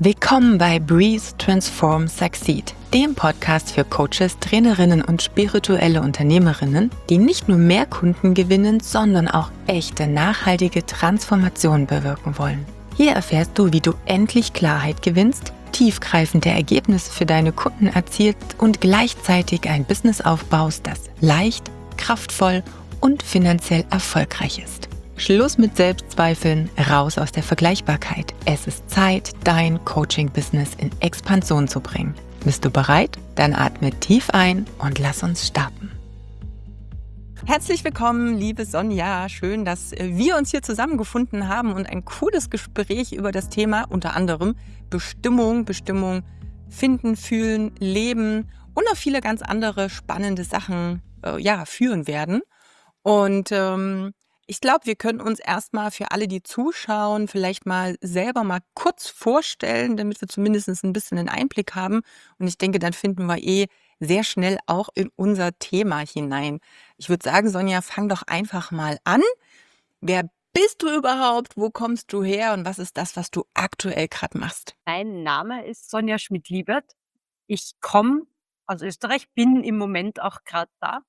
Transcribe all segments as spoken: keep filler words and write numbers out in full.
Willkommen bei Breathe, Transform, Succeed, dem Podcast für Coaches, Trainerinnen und spirituelle Unternehmerinnen, die nicht nur mehr Kunden gewinnen, sondern auch echte, nachhaltige Transformation bewirken wollen. Hier erfährst du, wie du endlich Klarheit gewinnst, tiefgreifende Ergebnisse für deine Kunden erzielst und gleichzeitig ein Business aufbaust, das leicht, kraftvoll und finanziell erfolgreich ist. Schluss mit Selbstzweifeln, raus aus der Vergleichbarkeit. Es ist Zeit, dein Coaching-Business in Expansion zu bringen. Bist du bereit? Dann atme tief ein und lass uns starten. Herzlich willkommen, liebe Sonja. Schön, dass wir uns hier zusammengefunden haben und ein cooles Gespräch über das Thema, unter anderem Bestimmung, Bestimmung finden, fühlen, leben und noch viele ganz andere spannende Sachen äh, ja, führen werden. Und ähm, ich glaube, wir können uns erstmal für alle, die zuschauen, vielleicht mal selber mal kurz vorstellen, damit wir zumindest ein bisschen einen Einblick haben. Und ich denke, dann finden wir eh sehr schnell auch in unser Thema hinein. Ich würde sagen, Sonja, fang doch einfach mal an. Wer bist du überhaupt? Wo kommst du her? Und was ist das, was du aktuell gerade machst? Mein Name ist Sonja Schmidt-Liebert. Ich komme aus Österreich, bin im Moment auch gerade da.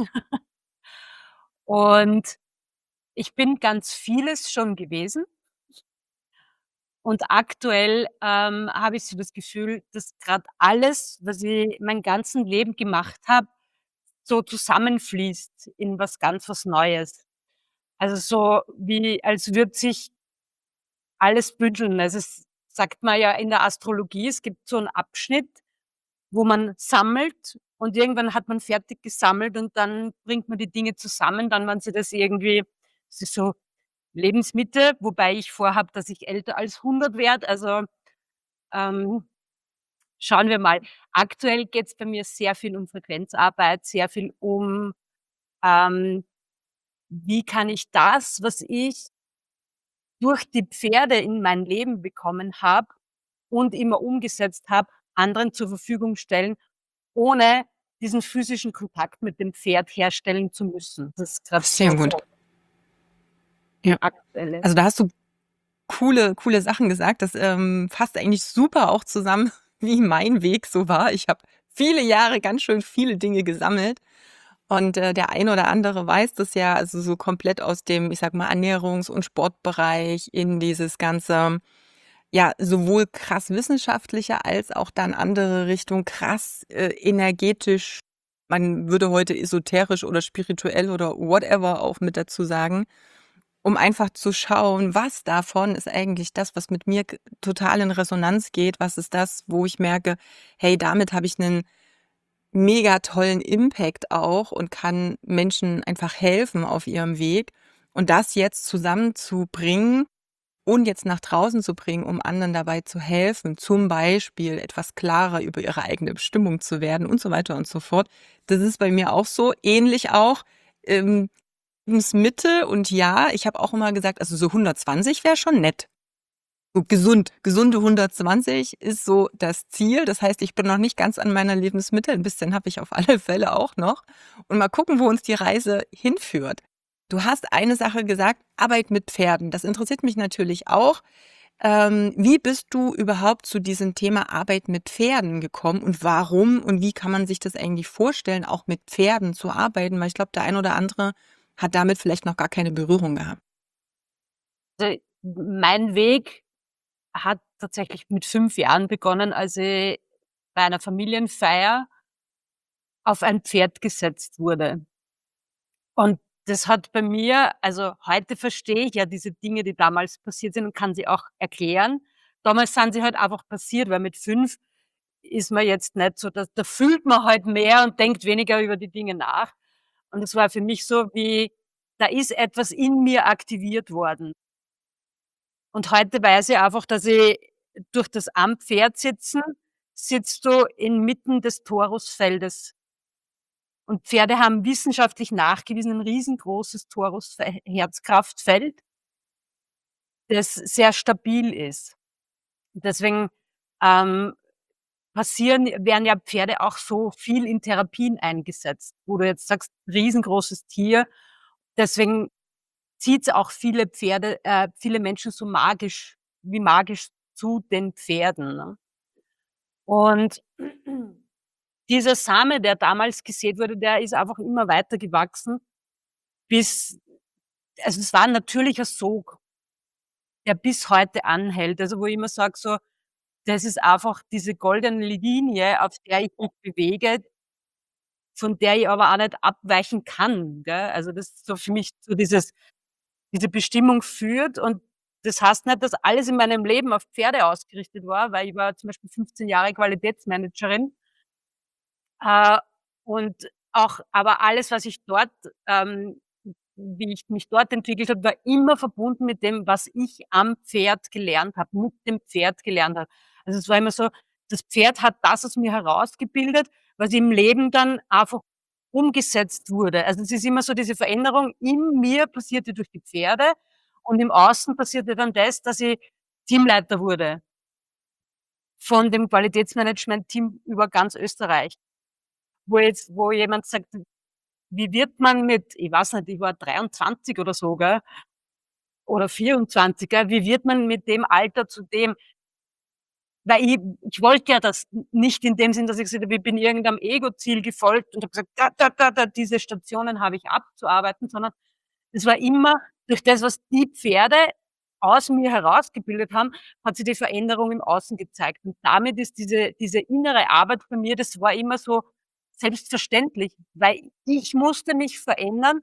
Und ich bin ganz vieles schon gewesen. Und aktuell ähm, habe ich so das Gefühl, dass gerade alles, was ich mein ganzen Leben gemacht habe, so zusammenfließt in was ganz was Neues. Also so wie, als würde sich alles bündeln. Also es sagt man ja in der Astrologie, es gibt so einen Abschnitt, wo man sammelt und irgendwann hat man fertig gesammelt und dann bringt man die Dinge zusammen, dann man sie das irgendwie, das ist so Lebensmitte, wobei ich vorhabe, dass ich älter als hundert werde. Also ähm, schauen wir mal. Aktuell geht es bei mir sehr viel um Frequenzarbeit, sehr viel um, ähm, wie kann ich das, was ich durch die Pferde in mein Leben bekommen habe und immer umgesetzt habe, anderen zur Verfügung stellen, ohne diesen physischen Kontakt mit dem Pferd herstellen zu müssen. Das ist grad Sehr so gut. Ja. aktuelle. Also da hast du coole, coole Sachen gesagt. Das ähm, fasst eigentlich super auch zusammen, wie mein Weg so war. Ich habe viele Jahre ganz schön viele Dinge gesammelt. Und äh, der eine oder andere weiß das ja, also so komplett aus dem, ich sag mal, Ernährungs- und Sportbereich in dieses ganze, ja, sowohl krass wissenschaftliche als auch dann andere Richtung, krass äh, energetisch. Man würde heute esoterisch oder spirituell oder whatever auch mit dazu sagen, um einfach zu schauen, was davon ist eigentlich das, was mit mir g total in Resonanz geht? Was ist das, wo ich merke: „Hey, damit habe ich 'nen mega tollen Impact auch und kann Menschen einfach helfen auf ihrem Weg." Und das jetzt zusammenzubringen und jetzt nach draußen zu bringen, um anderen dabei zu helfen, zum Beispiel etwas klarer über ihre eigene Bestimmung zu werden und so weiter und so fort. Das ist bei mir auch so, ähnlich auch, ähm Mitte und ja, ich habe auch immer gesagt, also so hundertzwanzig wäre schon nett. So gesund, gesunde hundertzwanzig ist so das Ziel. Das heißt, ich bin noch nicht ganz an meiner Lebensmitte. Ein bisschen habe ich auf alle Fälle auch noch. Und mal gucken, wo uns die Reise hinführt. Du hast eine Sache gesagt, Arbeit mit Pferden. Das interessiert mich natürlich auch. Ähm, wie bist du überhaupt zu diesem Thema Arbeit mit Pferden gekommen und warum und wie kann man sich das eigentlich vorstellen, auch mit Pferden zu arbeiten? Weil ich glaube, der ein oder andere hat damit vielleicht noch gar keine Berührung gehabt. Also, mein Weg hat tatsächlich mit fünf Jahren begonnen, als ich bei einer Familienfeier auf ein Pferd gesetzt wurde. Und das hat bei mir, also heute verstehe ich ja diese Dinge, die damals passiert sind und kann sie auch erklären. Damals sind sie halt einfach passiert, weil mit fünf ist man jetzt nicht so, da da fühlt man halt mehr und denkt weniger über die Dinge nach. Und das war für mich so wie, da ist etwas in mir aktiviert worden. Und heute weiß ich einfach, dass ich durch das am Pferd sitzen, sitzt du inmitten des Torusfeldes. Und Pferde haben wissenschaftlich nachgewiesen ein riesengroßes Torus-Herzkraftfeld, das sehr stabil ist. Deswegen ähm, passieren werden ja Pferde auch so viel in Therapien eingesetzt, wo du jetzt sagst, riesengroßes Tier. Deswegen zieht's auch viele Pferde, äh, viele Menschen so magisch wie magisch zu den Pferden, ne? Und dieser Same, der damals gesät wurde, der ist einfach immer weiter gewachsen, bis also es war 'n natürlicher Sog, der bis heute anhält. Also, wo ich immer sage so, das ist einfach diese goldene Linie, auf der ich mich bewege, von der ich aber auch nicht abweichen kann, gell? Also, das ist so für mich so dieses diese Bestimmung führt und das heißt nicht, dass alles in meinem Leben auf Pferde ausgerichtet war, weil ich war zum Beispiel fünfzehn Jahre Qualitätsmanagerin. Äh, und auch aber alles, was ich dort ähm, wie ich mich dort entwickelt habe, war immer verbunden mit dem, was ich am Pferd gelernt habe, mit dem Pferd gelernt habe. Also, es war immer so, das Pferd hat das aus mir herausgebildet, was im Leben dann einfach umgesetzt wurde. Also, es ist immer so diese Veränderung in mir passierte durch die Pferde und im Außen passierte dann das, dass ich Teamleiter wurde von dem Qualitätsmanagement-Team über ganz Österreich. Wo jetzt wo jemand sagt: „Wie wird man mit" ich weiß nicht, ich war dreiundzwanzig oder so, gell, oder vierundzwanzig, gell? Wie wird man mit dem Alter zu dem weil ich ich wollte ja das n nicht in dem Sinn, dass ich gesagt habe, ich bin irgendeinem Ego-Ziel gefolgt und habe gesagt: „Da, da, da, da, diese Stationen habe ich abzuarbeiten", sondern es war immer durch das, was die Pferde aus mir herausgebildet haben, hat sich die Veränderung im Außen gezeigt. Und damit ist diese diese innere Arbeit bei mir, das war immer so selbstverständlich, weil ich musste mich verändern,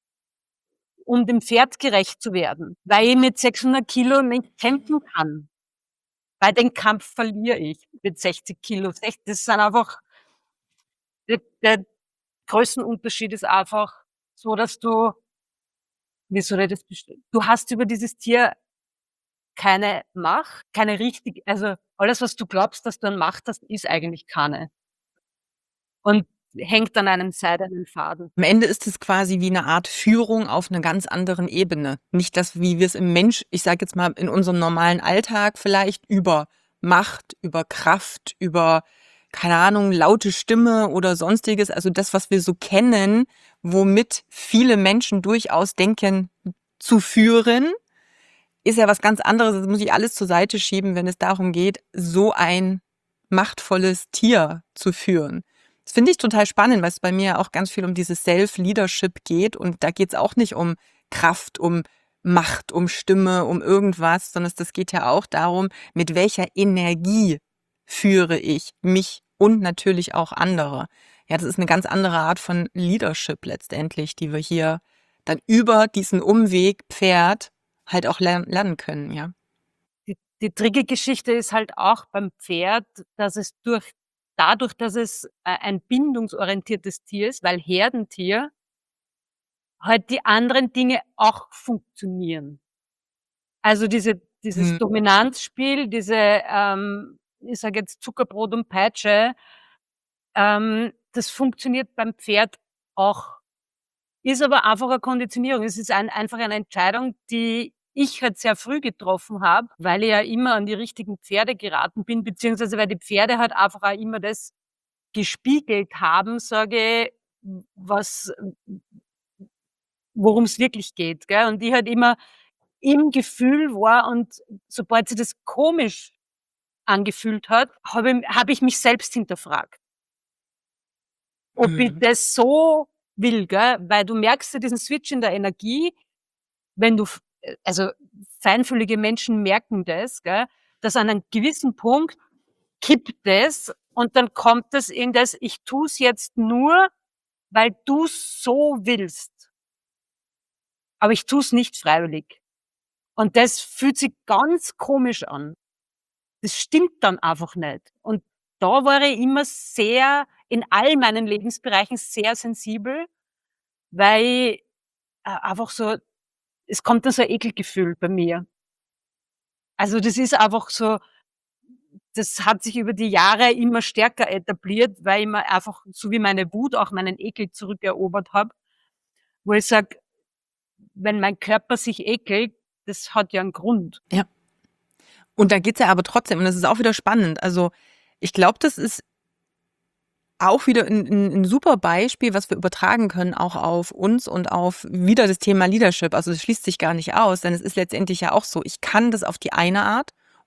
um dem Pferd gerecht zu werden, weil ich mit sechshundert Kilo nicht kämpfen kann. Weil den Kampf verliere ich mit sechzig Kilo. Sech das sind einfach der der Größenunterschied ist einfach so, dass du wie soll ich das beschreiben? Du hast über dieses Tier keine Macht, keine richtig also, alles, was du glaubst, dass du an Macht hast, ist eigentlich keine und hängt an einem seidenen Faden. Am Ende ist es quasi wie 'ne Art Führung auf 'ner ganz anderen Ebene. Nicht das, wie wir's im Mensch ich sage jetzt mal, in unserem normalen Alltag vielleicht über Macht, über Kraft, über, keine Ahnung, laute Stimme oder Sonstiges, also das, was wir so kennen, womit viele Menschen durchaus denken zu führen, ist ja was ganz anderes. Das muss ich alles zur Seite schieben, wenn es darum geht, so ein machtvolles Tier zu führen. Das finde ich total spannend, weil's bei mir ja auch ganz viel um dieses Self-Leadership geht und da geht's auch nicht um Kraft, um Macht, um Stimme, um irgendwas, sondern das geht ja auch darum, mit welcher Energie führe ich mich und natürlich auch andere. Ja, das ist 'ne ganz andere Art von Leadership letztendlich, die wir hier dann über diesen Umweg Pferd halt auch lern lernen können, ja. Die die tricky Geschichte ist halt auch beim Pferd, dass es durch dadurch, dass es, äh, ein bindungsorientiertes Tier ist, weil Herdentier halt die anderen Dinge auch funktionieren. Also, diese dieses Mhm. Dominanzspiel, diese, ähm, ich sage jetzt Zuckerbrot und Peitsche, ähm, das funktioniert beim Pferd auch. Ist aber einfach 'ne Konditionierung. Es ist ein einfach eine Entscheidung, die ich halt sehr früh getroffen habe, weil ich ja immer an die richtigen Pferde geraten bin, beziehungsweise weil die Pferde halt einfach auch immer das gespiegelt haben, sage ich, w was worum's wirklich geht, gell? Und ich halt immer im Gefühl war und sobald sich das komisch angefühlt hat, habe ich habe ich mich selbst hinterfragt. Ob ich Mhm. das so will, gell? Weil du merkst ja diesen Switch in der Energie, wenn du f äh, also, feinfühlige Menschen merken das, gell, dass an einem gewissen Punkt kippt es und dann kommt es in das: „Ich tue es jetzt nur, weil du's so willst." Aber ich tue es nicht freiwillig. Und das fühlt sich ganz komisch an. Das stimmt dann einfach nicht. Und da war ich immer sehr in all meinen Lebensbereichen sehr sensibel, weil, äh, einfach so es kommt da so 'n Ekelgefühl bei mir. Also, das ist einfach so das hat sich über die Jahre immer stärker etabliert, weil ich mir einfach so wie meine Wut auch meinen Ekel zurückerobert habe, wo ich sage: „Wenn mein Körper sich ekelt, das hat ja 'n Grund." Ja. Und da geht's ja aber trotzdem und das ist auch wieder spannend. Also, ich glaube, das ist auch wieder 'n 'n 'n super Beispiel, was wir übertragen können, auch auf uns und auf wieder das Thema Leadership. Also, es schließt sich gar nicht aus, denn es ist letztendlich ja auch so, ich kann das auf die eine Art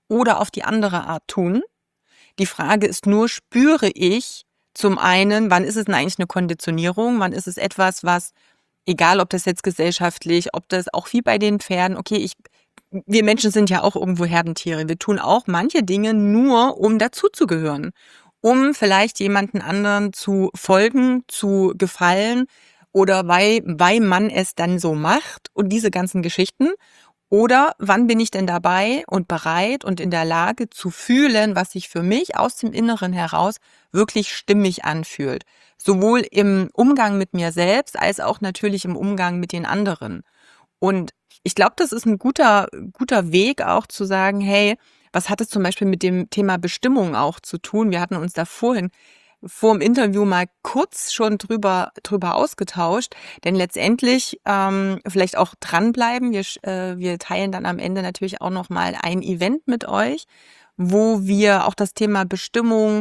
oder auf die andere Art tun. Die Frage ist nur, spüre ich zum einen, wann ist es denn eigentlich eine Konditionierung? Wann ist es etwas, was, egal ob das jetzt gesellschaftlich, ob das auch wie bei den Pferden, okay, ich wir Menschen sind ja auch irgendwo Herdentiere. Wir tun auch manche Dinge nur, um dazuzugehören, um vielleicht jemanden anderen zu folgen, zu gefallen oder weil weil man es dann so macht und diese ganzen Geschichten. Oder wann bin ich denn dabei und bereit und in der Lage zu fühlen, was sich für mich aus dem Inneren heraus wirklich stimmig anfühlt? Sowohl im Umgang mit mir selbst als auch natürlich im Umgang mit den anderen. Und ich glaube, das ist ein guter guter Weg auch zu sagen: „Hey, was hat es zum Beispiel mit dem Thema Bestimmung auch zu tun?“ Wir hatten uns da vorhin vor dem Interview mal kurz schon drüber drüber ausgetauscht, denn letztendlich, ähm, vielleicht auch dranbleiben. Wir sch äh, wir teilen dann am Ende natürlich auch noch mal ein Event mit euch, wo wir auch das Thema Bestimmung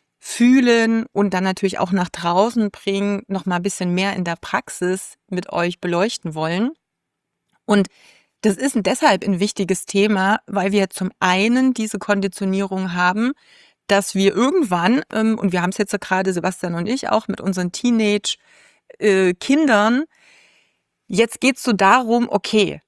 fühlen und dann natürlich auch nach draußen bringen, noch mal ein bisschen mehr in der Praxis mit euch beleuchten wollen. Und das ist deshalb ein wichtiges Thema, weil wir zum einen diese Konditionierung haben, dass wir irgendwann, ähm, und wir haben es jetzt so gerade Sebastian und ich auch mit unseren Teenage äh, Kindern, jetzt geht's so darum, okay,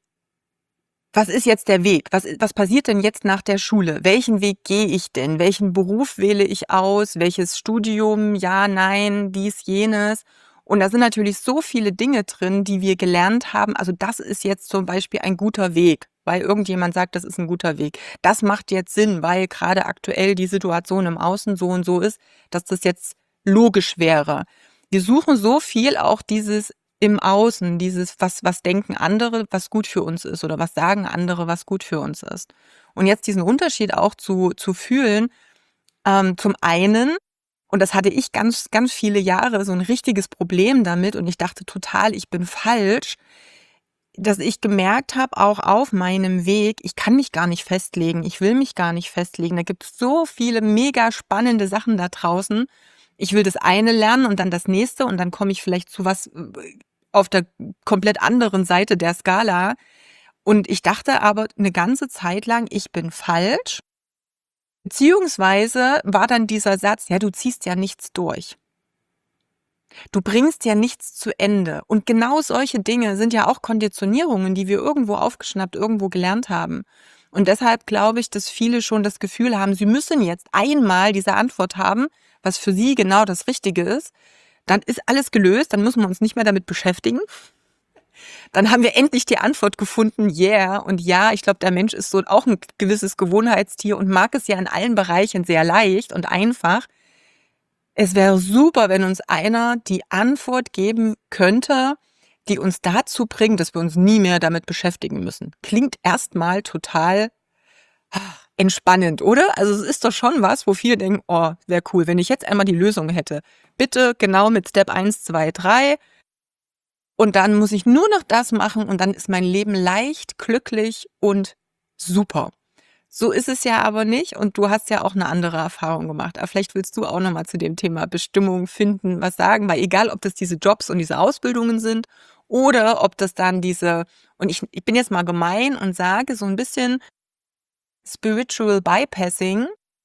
was ist jetzt der Weg? Was, was passiert denn jetzt nach der Schule? Welchen Weg gehe ich denn? Welchen Beruf wähle ich aus? Welches Studium? Ja, nein, dies, jenes. Und da sind natürlich so viele Dinge drin, die wir gelernt haben. Also das ist jetzt zum Beispiel ein guter Weg, weil irgendjemand sagt, das ist ein guter Weg. Das macht jetzt Sinn, weil gerade aktuell die Situation im Außen so und so ist, dass das jetzt logisch wäre. Wir suchen so viel auch dieses im Außen, dieses, was, was denken andere, was gut für uns ist oder was sagen andere, was gut für uns ist. Und jetzt diesen Unterschied auch zu, zu fühlen, ähm, zum einen, und das hatte ich ganz, ganz viele Jahre, so ein richtiges Problem damit und ich dachte total, ich bin falsch, dass ich gemerkt habe, auch auf meinem Weg, ich kann mich gar nicht festlegen, ich will mich gar nicht festlegen. Da gibt es so viele mega spannende Sachen da draußen. Ich will das eine lernen und dann das nächste und dann komme ich vielleicht zu was äh, auf der komplett anderen Seite der Skala. Und ich dachte aber eine ganze Zeit lang, ich bin falsch. Beziehungsweise war dann dieser Satz, ja, du ziehst ja nichts durch. Du bringst ja nichts zu Ende. Und genau solche Dinge sind ja auch Konditionierungen, die wir irgendwo aufgeschnappt, irgendwo gelernt haben. Und deshalb glaube ich, dass viele schon das Gefühl haben, sie müssen jetzt einmal diese Antwort haben, was für sie genau das Richtige ist. Dann ist alles gelöst, dann müssen wir uns nicht mehr damit beschäftigen. Dann haben wir endlich die Antwort gefunden, yeah. Und ja, ich glaube, der Mensch ist so auch ein gewisses Gewohnheitstier und mag es ja in allen Bereichen sehr leicht und einfach. Es wäre super, wenn uns einer die Antwort geben könnte, die uns dazu bringt, dass wir uns nie mehr damit beschäftigen müssen. Klingt erstmal total ah, entspannend, oder? Also es ist doch schon was, wo viele denken, oh, wäre cool, wenn ich jetzt einmal die Lösung hätte. Bitte genau mit Step eins, zwei, drei. Und dann muss ich nur noch das machen und dann ist mein Leben leicht, glücklich und super. So ist es ja aber nicht und du hast ja auch eine andere Erfahrung gemacht. Aber vielleicht willst du auch noch mal zu dem Thema Bestimmung finden was sagen, weil egal, ob das diese Jobs und diese Ausbildungen sind oder ob das dann diese und ich ich bin jetzt mal gemein und sage so ein bisschen Spiritual Bypassing.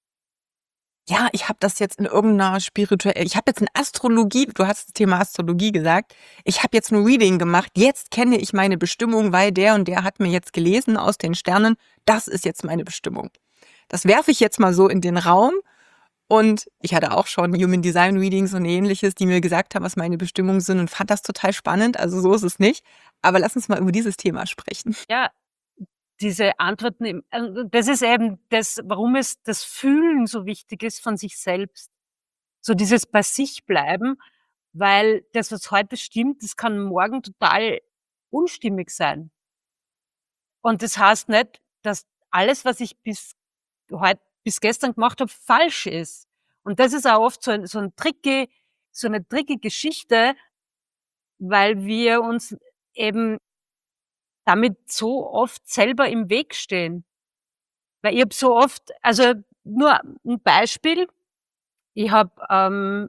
Ja, ich habe das jetzt in irgendeiner spirituell ich habe jetzt in Astrologie du hast das Thema Astrologie gesagt. Ich habe jetzt 'n Reading gemacht. Jetzt kenne ich meine Bestimmung, weil der und der hat mir jetzt gelesen aus den Sternen. Das ist jetzt meine Bestimmung. Das werfe ich jetzt mal so in den Raum und ich hatte auch schon Human Design Readings und Ähnliches, die mir gesagt haben, was meine Bestimmungen sind und fand das total spannend. Also, so ist es nicht. Aber lass uns mal über dieses Thema sprechen. Ja, diese Antworten im also, das ist eben das, warum es das Fühlen so wichtig ist von sich selbst. So dieses bei sich bleiben, weil das, was heute stimmt, das kann morgen total unstimmig sein. Und das heißt nicht, dass alles, was ich bis heut bis gestern gemacht habe, falsch ist. Und das ist auch oft so ein so 'n tricky so 'ne tricky Geschichte, weil wir uns eben damit so oft selber im Weg stehen. Weil ich habe so oft also, nur 'n Beispiel, ich habe, ähm,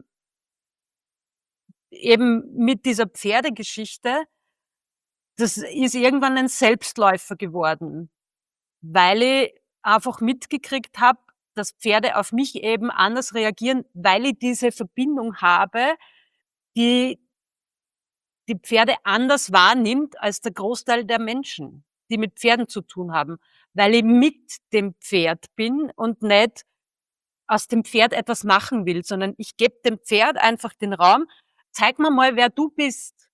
eben mit dieser Pferdegeschichte das ist irgendwann ein Selbstläufer geworden, weil ich einfach mitgekriegt habe, dass Pferde auf mich eben anders reagieren, weil ich diese Verbindung habe, die die Pferde anders wahrnimmt als der Großteil der Menschen, die mit Pferden zu tun haben, weil ich mit dem Pferd bin und nicht aus dem Pferd etwas machen will, sondern ich gebe dem Pferd einfach den Raum: „Zeig mir mal, wer du bist.“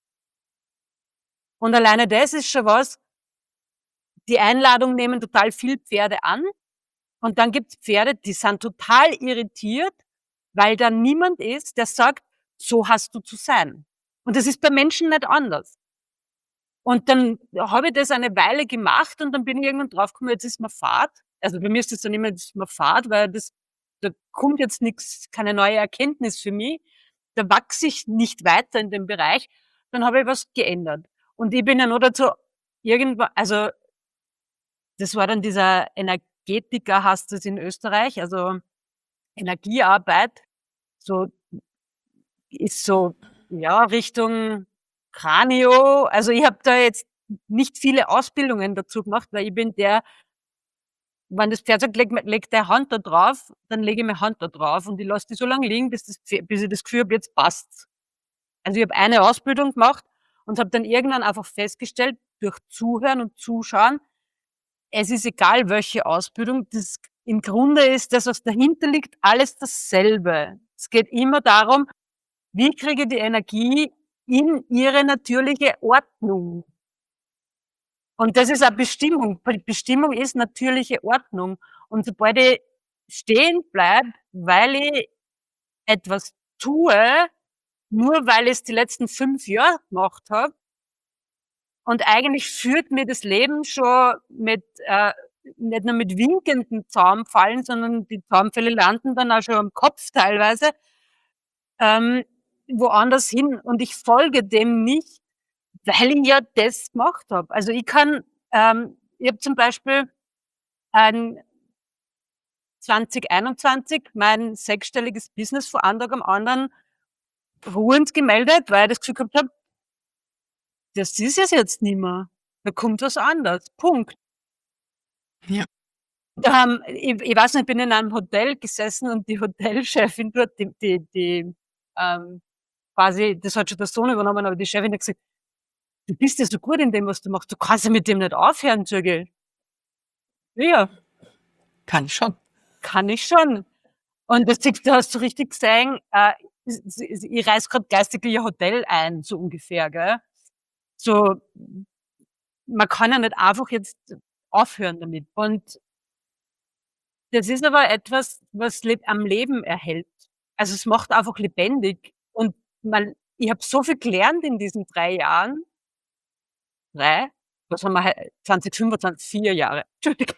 Und alleine das ist schon was. Die Einladung nehmen total viel Pferde an und dann gibt's Pferde, die sind total irritiert, weil da niemand ist, der sagt: „So hast du zu sein.“ Und das ist bei Menschen nicht anders. Und dann habe ich das eine Weile gemacht und dann bin ich irgendwann draufgekommen, jetzt ist mir fad. Also, bei mir ist das dann immer, jetzt ist mir fad, weil das da kommt jetzt nix, keine neue Erkenntnis für mich. Da wachse ich nicht weiter in dem Bereich. Dann habe ich was geändert. Und ich bin ja nur dazu irgendwann, also, das war dann dieser Energetiker, heißt das in Österreich, also Energiearbeit, so ist so, ja, Richtung Kranio. Also, ich habe da jetzt nicht viele Ausbildungen dazu gemacht, weil ich bin der, wenn das Pferd sagt: „Leg mir leg deine Hand da drauf“, dann lege ich meine Hand da drauf und ich lasse die so lange liegen, bis das Pferd, bis ich das Gefühl habe, jetzt passt's. Also, ich habe eine Ausbildung gemacht und habe dann irgendwann einfach festgestellt, durch Zuhören und Zuschauen, es ist egal, welche Ausbildung, das im Grunde ist das, was dahinter liegt, alles dasselbe. Es geht immer darum, wie kriege ich die Energie in ihre natürliche Ordnung? Und das ist eine Bestimmung. Be Bestimmung ist natürliche Ordnung. Und sobald ich stehen bleibe, weil ich etwas tue, nur weil ich's die letzten fünf Jahre gemacht habe, und eigentlich führt mir das Leben schon mit, äh nicht nur mit winkenden Zaunpfahlen, sondern die Zaunpfähle landen dann auch schon am Kopf teilweise, ähm, woanders hin und ich folge dem nicht, weil ich ja das gemacht habe. Also, ich kann, ähm ich habe zum Beispiel ein zwanzig einundzwanzig mein sechsstelliges Business von einem Tag am anderen ruhend gemeldet, weil ich das Gefühl gehabt habe, das ist es jetzt nimmer. Da kommt was anderes. Punkt. Ja. Ähm, ich ich weiß nicht, ich bin in einem Hotel gesessen und die Hotelchefin dort, die die die, ähm, quasi, das hat schon der Sohn übernommen, aber die Chefin hat gesagt: „Du bist ja so gut in dem, was du machst. Du kannst ja mit dem nicht aufhören“, sage ich. „Ja, Kann ich schon. kann ich schon.“ Und das siehst du, hast du richtig gesehen, äh, s s ich reiße grad geistig ihr Hotel ein, so ungefähr, gell? So, man kann ja nicht einfach jetzt aufhören damit. Und das ist aber etwas, was leb am Leben erhält. Also, es macht einfach lebendig und man, ich habe so viel gelernt in diesen drei Jahren. drei? Was haben wir hei zwanzig fünfundzwanzig, vier Jahre. Entschuldigung.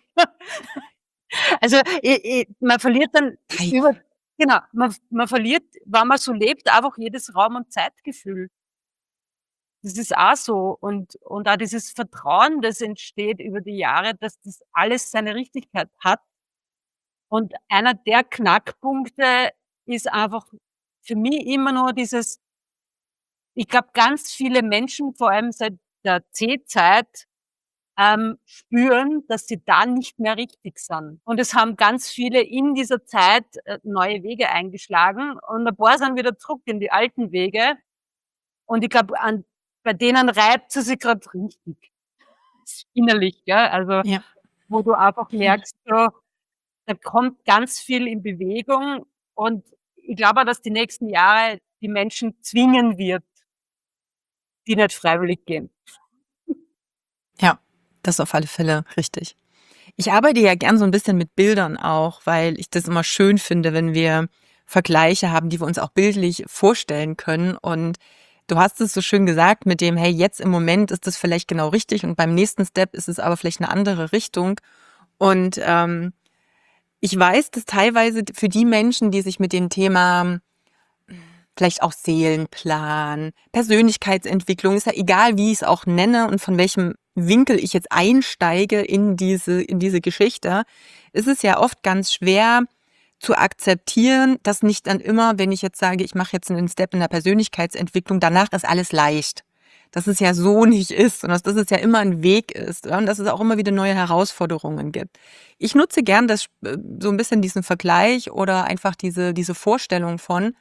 Also, i i man verliert dann Ei. über, genau, man man verliert, wenn man so lebt, einfach jedes Raum und Zeitgefühl. Das ist auch so und und auch dieses Vertrauen, das entsteht über die Jahre, dass das alles seine Richtigkeit hat. Und einer der Knackpunkte ist einfach für mich immer nur dieses, ich glaube, ganz viele Menschen, vor allem seit der C-Zeit, ähm, spüren, dass sie da nicht mehr richtig sind. Und es haben ganz viele in dieser Zeit, äh, neue Wege eingeschlagen und ein paar sind wieder zurück in die alten Wege. Und ich glaube, an bei denen reibt sie sich grad richtig innerlich, gell? Also, Ja. wo du einfach Ja. merkst, so, da kommt ganz viel in Bewegung und ich glaube auch, dass die nächsten Jahre die Menschen zwingen wird, die nicht freiwillig gehen. Ja, das ist auf alle Fälle richtig. Ich arbeite ja gern so 'n bisschen mit Bildern auch, weil ich das immer schön finde, wenn wir Vergleiche haben, die wir uns auch bildlich vorstellen können. Und du hast es so schön gesagt mit dem: „Hey, jetzt im Moment ist das vielleicht genau richtig und beim nächsten Step ist es aber vielleicht 'ne andere Richtung.“ Und, ähm, ich weiß, dass teilweise d für die Menschen, die sich mit dem Thema vielleicht auch Seelenplan, Persönlichkeitsentwicklung, ist ja egal, wie ich's auch nenne und von welchem Winkel ich jetzt einsteige in diese in diese Geschichte, ist es ja oft ganz schwer zu akzeptieren, dass nicht dann immer, wenn ich jetzt sage, ich mache jetzt 'nen Step in der Persönlichkeitsentwicklung, danach ist alles leicht. dass es ja so nicht ist und dass das es ja immer ein Weg ist, ja, und dass es auch immer wieder neue Herausforderungen gibt. Ich nutze gern das äh, so ein bisschen diesen Vergleich oder einfach diese diese Vorstellung von,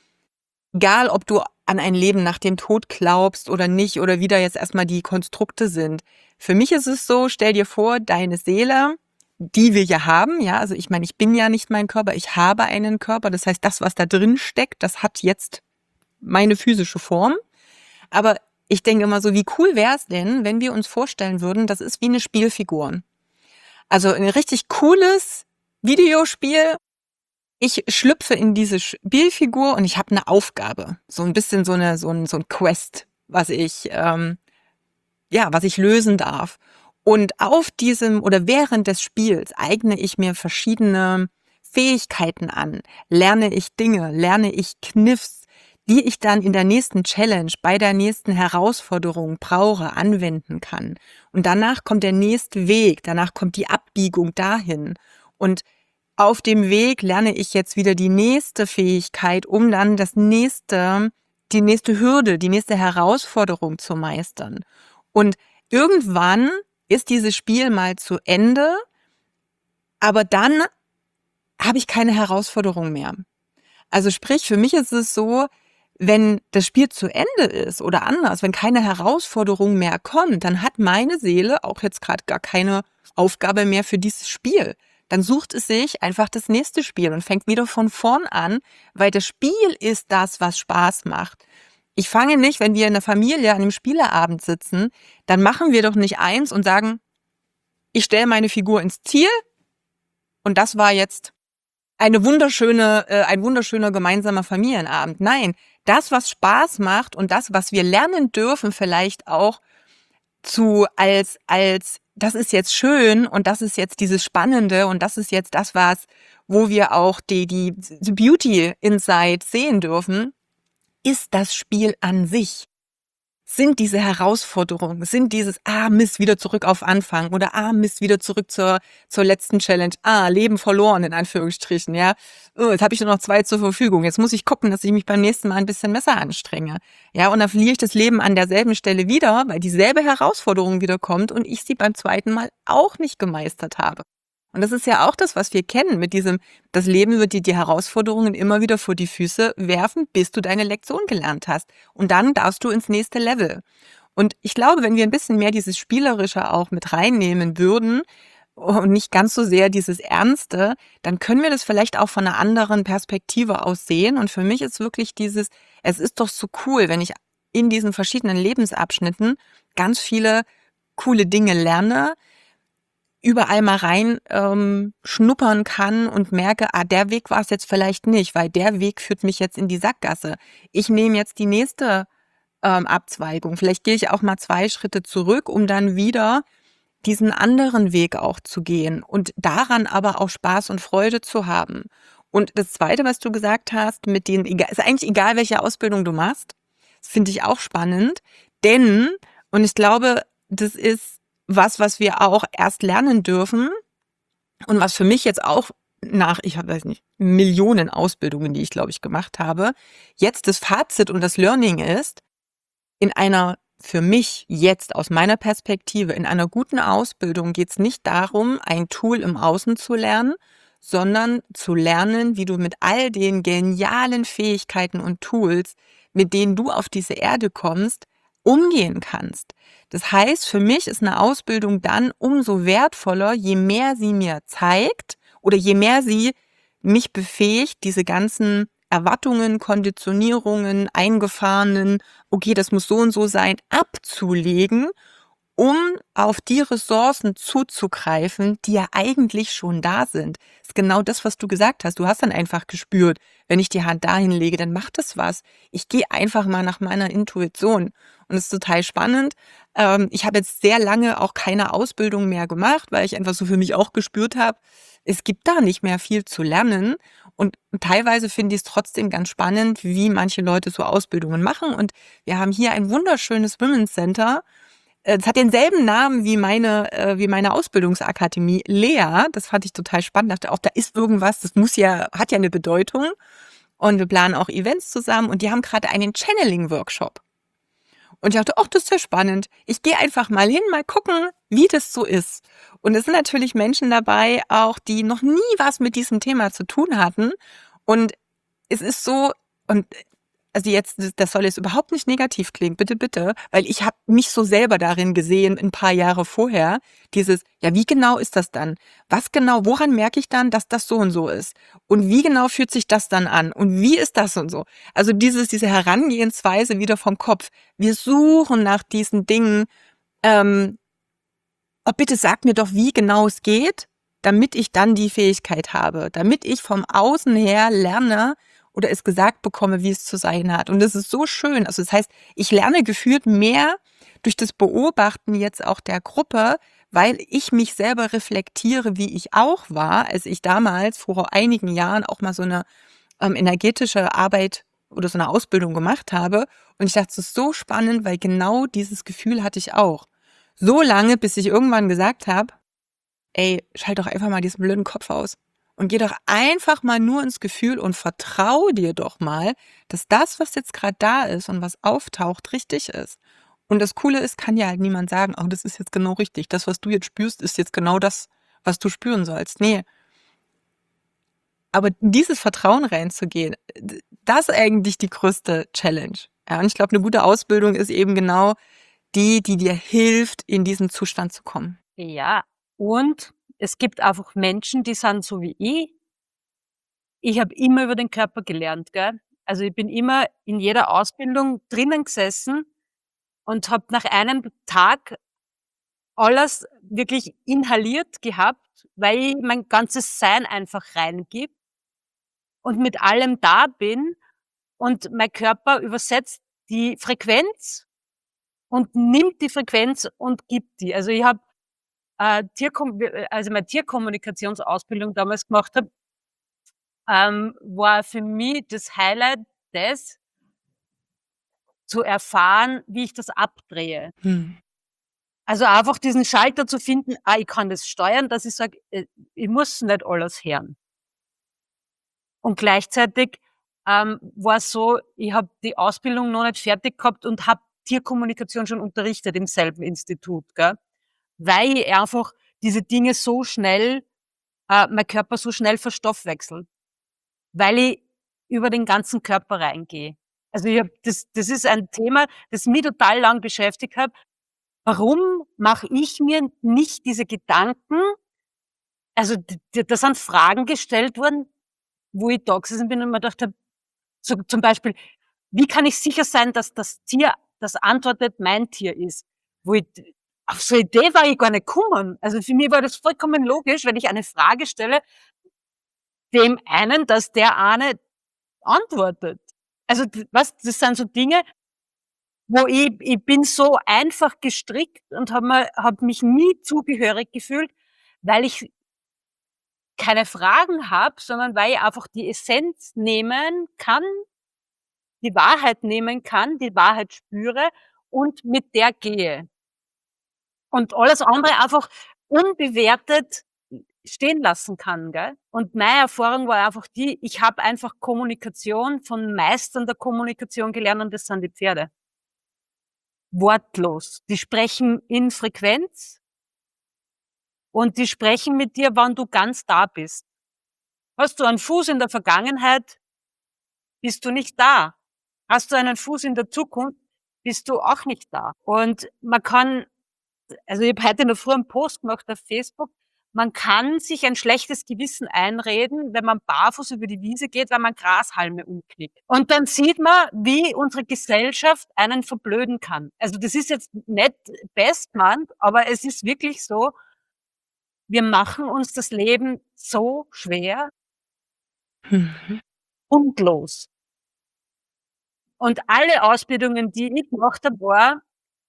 egal ob du an ein Leben nach dem Tod glaubst oder nicht oder wie da jetzt erst mal die Konstrukte sind. Für mich ist es so, stell dir vor, deine Seele, die wir ja haben, ja, also ich meine, ich bin ja nicht mein Körper, ich habe einen Körper. Das heißt, das, was da drin steckt, das hat jetzt meine physische Form. Aber ich denke immer so, wie cool wäre es denn, wenn wir uns vorstellen würden, das ist wie eine Spielfigur. Also ein richtig cooles Videospiel. Ich schlüpfe in diese Spielfigur und ich habe eine Aufgabe. So ein bisschen so eine so ein so ein Quest, was ich, ähm ja, was ich lösen darf. Und auf diesem oder während des Spiels eigne ich mir verschiedene Fähigkeiten an, lerne ich Dinge, lerne ich Kniffs, die ich dann in der nächsten Challenge, bei der nächsten Herausforderung brauche, anwenden kann. Und danach kommt der nächste Weg, danach kommt die Abbiegung dahin. Und auf dem Weg lerne ich jetzt wieder die nächste Fähigkeit, um dann das nächste, die nächste Hürde, die nächste Herausforderung zu meistern. Und irgendwann ist dieses Spiel mal zu Ende, aber dann habe ich keine Herausforderung mehr. Also sprich, für mich ist es so, wenn das Spiel zu Ende ist oder anders, wenn keine Herausforderung mehr kommt, dann hat meine Seele auch jetzt gerade gar keine Aufgabe mehr für dieses Spiel. Dann sucht es sich einfach das nächste Spiel und fängt wieder von vorn an, weil das Spiel ist das, was Spaß macht. Ich fange nicht, wenn wir in der Familie an einem Spieleabend sitzen, dann machen wir doch nicht eins und sagen, ich stelle meine Figur ins Ziel und das war jetzt eine wunderschöne, äh, ein wunderschöner gemeinsamer Familienabend. Nein, das, was Spaß macht und das, was wir lernen dürfen, vielleicht auch zu als als das ist jetzt schön und das ist jetzt dieses Spannende und das ist jetzt das, was wo wir auch die die, die Beauty Inside sehen dürfen, ist das Spiel an sich. Sind diese Herausforderungen, sind dieses, ah Mist, wieder zurück auf Anfang oder ah Mist, wieder zurück zur, zur letzten Challenge, ah, Leben verloren in Anführungsstrichen, ja. Oh, jetzt habe ich nur noch zwei zur Verfügung, jetzt muss ich gucken, dass ich mich beim nächsten Mal ein bisschen besser anstrenge. Ja, und dann verliere ich das Leben an derselben Stelle wieder, weil dieselbe Herausforderung wieder kommt und ich sie beim zweiten Mal auch nicht gemeistert habe. Und das ist ja auch das, was wir kennen mit diesem, das Leben wird dir die Herausforderungen immer wieder vor die Füße werfen, bis du deine Lektion gelernt hast. Und dann darfst du ins nächste Level. Und ich glaube, wenn wir ein bisschen mehr dieses Spielerische auch mit reinnehmen würden und nicht ganz so sehr dieses Ernste, dann können wir das vielleicht auch von einer anderen Perspektive aus sehen. Und für mich ist wirklich dieses, es ist doch so cool, wenn ich in diesen verschiedenen Lebensabschnitten ganz viele coole Dinge lerne, überall mal rein ähm, schnuppern kann und merke, ah, der Weg war es jetzt vielleicht nicht, weil der Weg führt mich jetzt in die Sackgasse. Ich nehme jetzt die nächste ähm, Abzweigung. Vielleicht gehe ich auch mal zwei Schritte zurück, um dann wieder diesen anderen Weg auch zu gehen und daran aber auch Spaß und Freude zu haben. Und das Zweite, was du gesagt hast, mit den, egal- ist eigentlich egal, welche Ausbildung du machst, das finde ich auch spannend, denn, und ich glaube, das ist was, was wir auch erst lernen dürfen und was für mich jetzt auch nach, ich weiß nicht, Millionen Ausbildungen, die ich glaube ich gemacht habe, jetzt das Fazit und das Learning ist, in einer, für mich jetzt aus meiner Perspektive, in einer guten Ausbildung geht es nicht darum, ein Tool im Außen zu lernen, sondern zu lernen, wie du mit all den genialen Fähigkeiten und Tools, mit denen du auf diese Erde kommst, umgehen kannst. Das heißt, für mich ist eine Ausbildung dann umso wertvoller, je mehr sie mir zeigt oder je mehr sie mich befähigt, diese ganzen Erwartungen, Konditionierungen, eingefahrenen, okay, das muss so und so sein, abzulegen, um auf die Ressourcen zuzugreifen, die ja eigentlich schon da sind. Das ist genau das, was du gesagt hast. Du hast dann einfach gespürt, wenn ich die Hand dahin lege, dann macht es was. Ich gehe einfach mal nach meiner Intuition. Und es ist total spannend. Ähm, ich habe jetzt sehr lange auch keine Ausbildung mehr gemacht, weil ich einfach so für mich auch gespürt habe, es gibt da nicht mehr viel zu lernen. Und teilweise finde ich es trotzdem ganz spannend, wie manche Leute so Ausbildungen machen. Und wir haben hier ein wunderschönes Women's Center. Es hat denselben Namen wie meine, äh, wie meine Ausbildungsakademie, Lea. Das fand ich total spannend. Ich dachte auch, da ist irgendwas, das muss ja, hat ja eine Bedeutung. Und wir planen auch Events zusammen und die haben gerade einen Channeling-Workshop. Und ich dachte: „Ach, das ist ja spannend. Ich gehe einfach mal hin, mal gucken, wie das so ist.“ Und es sind natürlich Menschen dabei auch, die noch nie was mit diesem Thema zu tun hatten. Und es ist so und, äh, also jetzt, das das soll jetzt überhaupt nicht negativ klingen, bitte, bitte, weil ich habe mich so selber darin gesehen 'n paar Jahre vorher, dieses: „Ja, wie genau ist das dann? Was genau woran merke ich dann, dass das so und so ist? Und wie genau fühlt sich das dann an? Und wie ist das und so?“ Also dieses diese Herangehensweise wieder vom Kopf. Wir suchen nach diesen Dingen, ähm „Oh, bitte sag mir doch, wie genau es geht, damit ich dann die Fähigkeit habe, damit ich vom Außen her lerne oder es gesagt bekomme, wie es zu sein hat.“ Und das ist so schön. Also, das heißt, ich lerne gefühlt mehr durch das Beobachten jetzt auch der Gruppe, weil ich mich selber reflektiere, wie ich auch war, als ich damals vor einigen Jahren auch mal so 'ne, ähm, energetische Arbeit oder so 'ne Ausbildung gemacht habe. Und ich dachte, das ist so spannend, weil genau dieses Gefühl hatte ich auch. So lange, bis ich irgendwann gesagt habe: „Ey, schalt doch einfach mal diesen blöden Kopf aus und geh doch einfach mal nur ins Gefühl und vertrau dir doch mal, dass das, was jetzt grad da ist und was auftaucht, richtig ist.“ Und das Coole ist, kann dir halt niemand sagen: „Oh, das ist jetzt genau richtig. Das, was du jetzt spürst, ist jetzt genau das, was du spüren sollst.“ Ne. Aber in dieses Vertrauen reinzugehen, d das ist eigentlich die größte Challenge. Ja, und ich glaube, 'ne gute Ausbildung ist eben genau die, die dir hilft, in diesen Zustand zu kommen. Ja, und es gibt einfach Menschen, die sind so wie ich. Ich habe immer über den Körper gelernt, gell? Also, ich bin immer in jeder Ausbildung drinnen gesessen und habe nach einem Tag alles wirklich inhaliert gehabt, weil ich mein ganzes Sein einfach reingebe und mit allem da bin und mein Körper übersetzt die Frequenz und nimmt die Frequenz und gibt die. Also, ich habe, äh, Tierkom äh, als ich meine Tierkommunikationsausbildung damals gemacht habe, ähm, war für mich das Highlight das zu erfahren, wie ich das abdrehe. Mhm. Also, einfach diesen Schalter zu finden: „Ah, ich kann das steuern“, dass ich sage: „Äh, ich muss nicht alles hören.“ Und gleichzeitig, ähm, war's so, ich habe die Ausbildung noch nicht fertig gehabt und habe Tierkommunikation schon unterrichtet im selben Institut, gell? Weil ich einfach diese Dinge so schnell äh, mein Körper so schnell verstoffwechselt, weil ich über den ganzen Körper reingehe. Also, ich habe das das ist ein Thema, das mich total lang beschäftigt hat. Warum mache ich mir nicht diese Gedanken also, d d da sind Fragen gestellt worden, wo ich da gesessen bin und mir gedacht habe, so zum Beispiel: „Wie kann ich sicher sein, dass das Tier, das antwortet, mein Tier ist?“ Wo ich d auf so 'ne Idee war ich gar nicht gekommen. Also, für mich war das vollkommen logisch, wenn ich eine Frage stelle dem einen, dass der eine antwortet. Also, d weißt, das sind so Dinge, wo ich ich bin so einfach gestrickt und habe mir habe mich nie zugehörig gefühlt, weil ich keine Fragen habe, sondern weil ich einfach die Essenz nehmen kann die Wahrheit nehmen kann, die Wahrheit spüre und mit der gehe. Und alles andere einfach unbewertet stehen lassen kann, gell? Und meine Erfahrung war einfach die, ich habe einfach Kommunikation von Meistern der Kommunikation gelernt und das sind die Pferde. Wortlos. Die sprechen in Frequenz und die sprechen mit dir, wann du ganz da bist. Hast du einen Fuß in der Vergangenheit, bist du nicht da. Hast du einen Fuß in der Zukunft, bist du auch nicht da. Und man kann also, ich habe heute in der Früh 'n Post gemacht auf Facebook. Man kann sich ein schlechtes Gewissen einreden, wenn man barfuß über die Wiese geht, weil man Grashalme umknickt. Und dann sieht man, wie unsere Gesellschaft einen verblöden kann. Also, das ist jetzt nicht best gemeint, aber es ist wirklich so wir machen uns das Leben so schwer Mhm. grundlos. Und alle Ausbildungen, die ich gemacht habe, war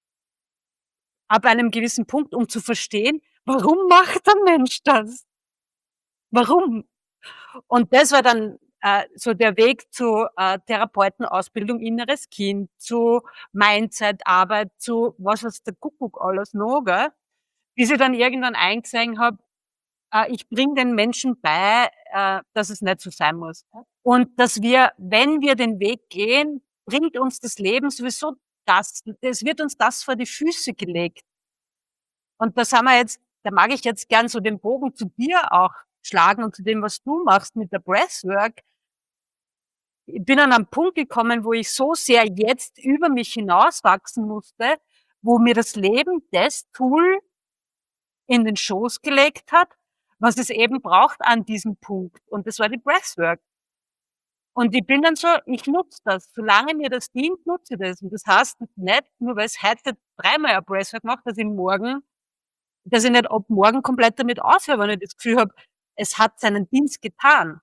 ab einem gewissen Punkt, um zu verstehen: „Warum macht der Mensch das? Warum?“ Und das war dann, äh, so der Weg zur, äh, Therapeutenausbildung Inneres Kind, zu Mindset-Arbeit, zu was weiß der Kuckuck alles noch, gell? Bis ich dann irgendwann eingesehen habe, äh, ich bringe den Menschen bei, äh, dass es nicht so sein muss. Und dass wir, wenn wir den Weg gehen, bringt uns das Leben sowieso das es wird uns das vor die Füße gelegt. Und da sind wir jetzt da mag ich jetzt gern so den Bogen zu dir auch schlagen und zu dem, was du machst mit der Breathwork. Ich bin an einen Punkt gekommen, wo ich so sehr jetzt über mich hinauswachsen musste, wo mir das Leben das Tool in den Schoß gelegt hat, was es eben braucht an diesem Punkt. Und das war die Breathwork. Und ich bin dann so, ich nutze das. Solange mir das dient, nutze ich das. Und das heißt nicht, nur weil ich heute dreimal eine Breathwork mache, dass ich morgen, dass ich nicht ab morgen komplett damit aufhöre, wenn ich das Gefühl habe, es hat seinen Dienst getan.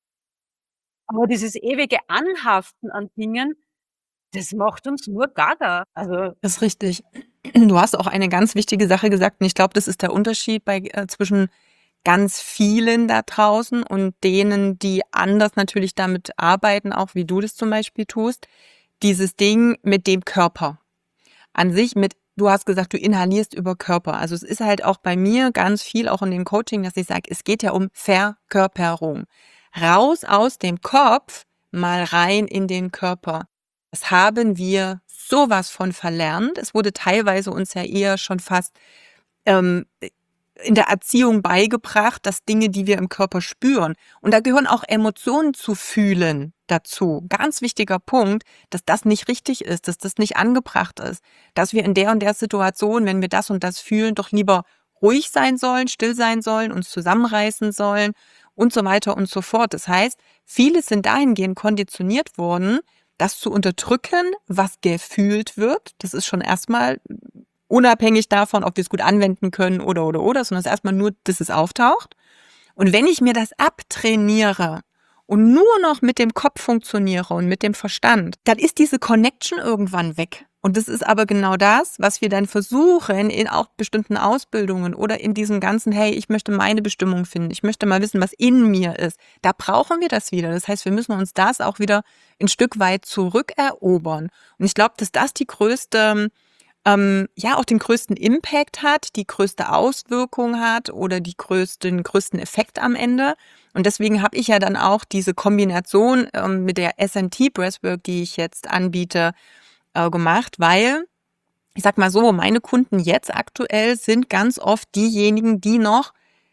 Aber dieses ewige Anhaften an Dingen, das macht uns nur gaga. Also, Das ist richtig. Du hast auch eine ganz wichtige Sache gesagt und ich glaube, das ist der Unterschied bei äh, zwischen ganz vielen da draußen und denen, die anders natürlich damit arbeiten, auch wie du das zum Beispiel tust. Dieses Ding mit dem Körper. An sich mit du hast gesagt, du inhalierst über Körper. Also, es ist halt auch bei mir ganz viel auch in dem Coaching, dass ich sage, es geht ja um Verkörperung. Raus aus dem Kopf, mal rein in den Körper. Das haben wir so was von verlernt. Es wurde teilweise uns ja eher schon fast, ähm, in der Erziehung beigebracht, dass Dinge, die wir im Körper spüren und da gehören auch Emotionen zu fühlen dazu. Ganz wichtiger Punkt, dass das nicht richtig ist, dass das nicht angebracht ist, dass wir in der und der Situation, wenn wir das und das fühlen, doch lieber ruhig sein sollen, still sein sollen, uns zusammenreißen sollen und so weiter und so fort. Das heißt, viele sind dahingehend konditioniert worden, das zu unterdrücken, was gefühlt wird. Das ist schon erstmal unabhängig davon, ob wir es gut anwenden können oder, oder, oder, sondern es ist erstmal nur, dass es auftaucht. Und wenn ich mir das abtrainiere und nur noch mit dem Kopf funktioniere und mit dem Verstand, dann ist diese Connection irgendwann weg. Und das ist aber genau das, was wir dann versuchen in auch bestimmten Ausbildungen oder in diesem ganzen, hey, ich möchte meine Bestimmung finden, ich möchte mal wissen, was in mir ist. Da brauchen wir das wieder. Das heißt, wir müssen uns das auch wieder ein Stück weit zurückerobern. Und ich glaube, dass das die größte ähm, ja auch den größten Impact hat, die größte Auswirkung hat oder die größte, den größten Effekt am Ende. Und deswegen habe ich ja dann auch diese Kombination ähm, mit der S M T Breathwork, die ich jetzt anbiete, äh, gemacht, weil ich sag mal so, meine Kunden jetzt aktuell sind ganz oft diejenigen, die noch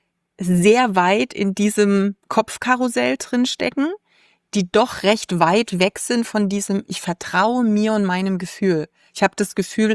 sehr weit in diesem Kopfkarussell drin stecken, die doch recht weit weg sind von diesem, ich vertraue mir und meinem Gefühl. Ich habe das Gefühl,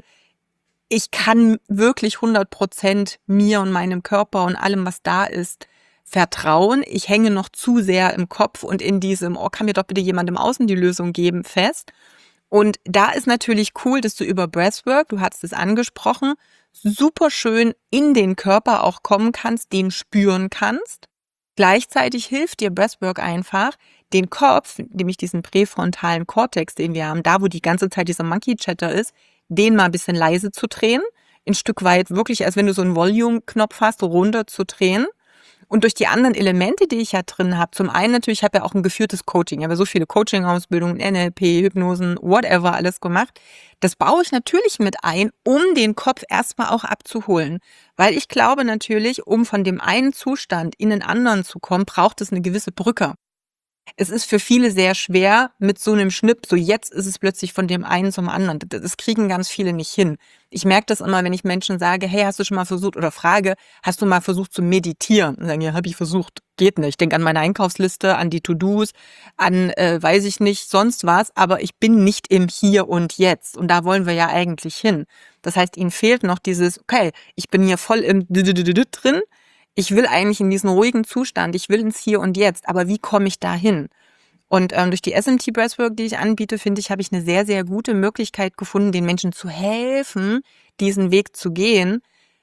ich kann wirklich hundert Prozent mir und meinem Körper und allem, was da ist, vertrauen. Ich hänge noch zu sehr im Kopf und in diesem, oh, kann mir doch bitte jemand im Außen die Lösung geben, fest. Und da ist natürlich cool, dass du über Breathwork, du hattest es angesprochen, super schön in den Körper auch kommen kannst, den spüren kannst. Gleichzeitig hilft dir Breathwork einfach, den Kopf, nämlich diesen präfrontalen Kortex, den wir haben, da wo die ganze Zeit dieser Monkey Chatter ist, den mal ein bisschen leise zu drehen, ein Stück weit wirklich, als wenn du so einen Volume-Knopf hast, runter zu drehen. Und durch die anderen Elemente, die ich ja drin habe, zum einen natürlich, ich habe ja auch ein geführtes Coaching, ich habe ja so viele Coaching-Ausbildungen, N L P, Hypnosen, whatever, alles gemacht. Das baue ich natürlich mit ein, um den Kopf erstmal auch abzuholen. Weil ich glaube natürlich, um von dem einen Zustand in den anderen zu kommen, braucht es eine gewisse Brücke. Es ist für viele sehr schwer mit so einem Schnipp, so jetzt ist es plötzlich von dem einen zum anderen. Das das kriegen ganz viele nicht hin. Ich merke das immer, wenn ich Menschen sage, hey, hast du schon mal versucht oder frage, hast du mal versucht zu meditieren? Und sagen, ja, habe ich versucht, geht nicht. Ich denke an meine Einkaufsliste, an die To-Dos, an, äh, weiß ich nicht, sonst was, aber ich bin nicht im Hier und Jetzt. Und da wollen wir ja eigentlich hin. Das heißt, ihnen fehlt noch dieses, okay, ich bin hier voll im drin. Ich will eigentlich in diesen ruhigen Zustand, ich will ins Hier und Jetzt, aber wie komme ich da hin? Und ähm, durch die S M T Breathwork, die ich anbiete, finde ich, habe ich eine sehr, sehr gute Möglichkeit gefunden, den Menschen zu helfen, diesen Weg zu gehen.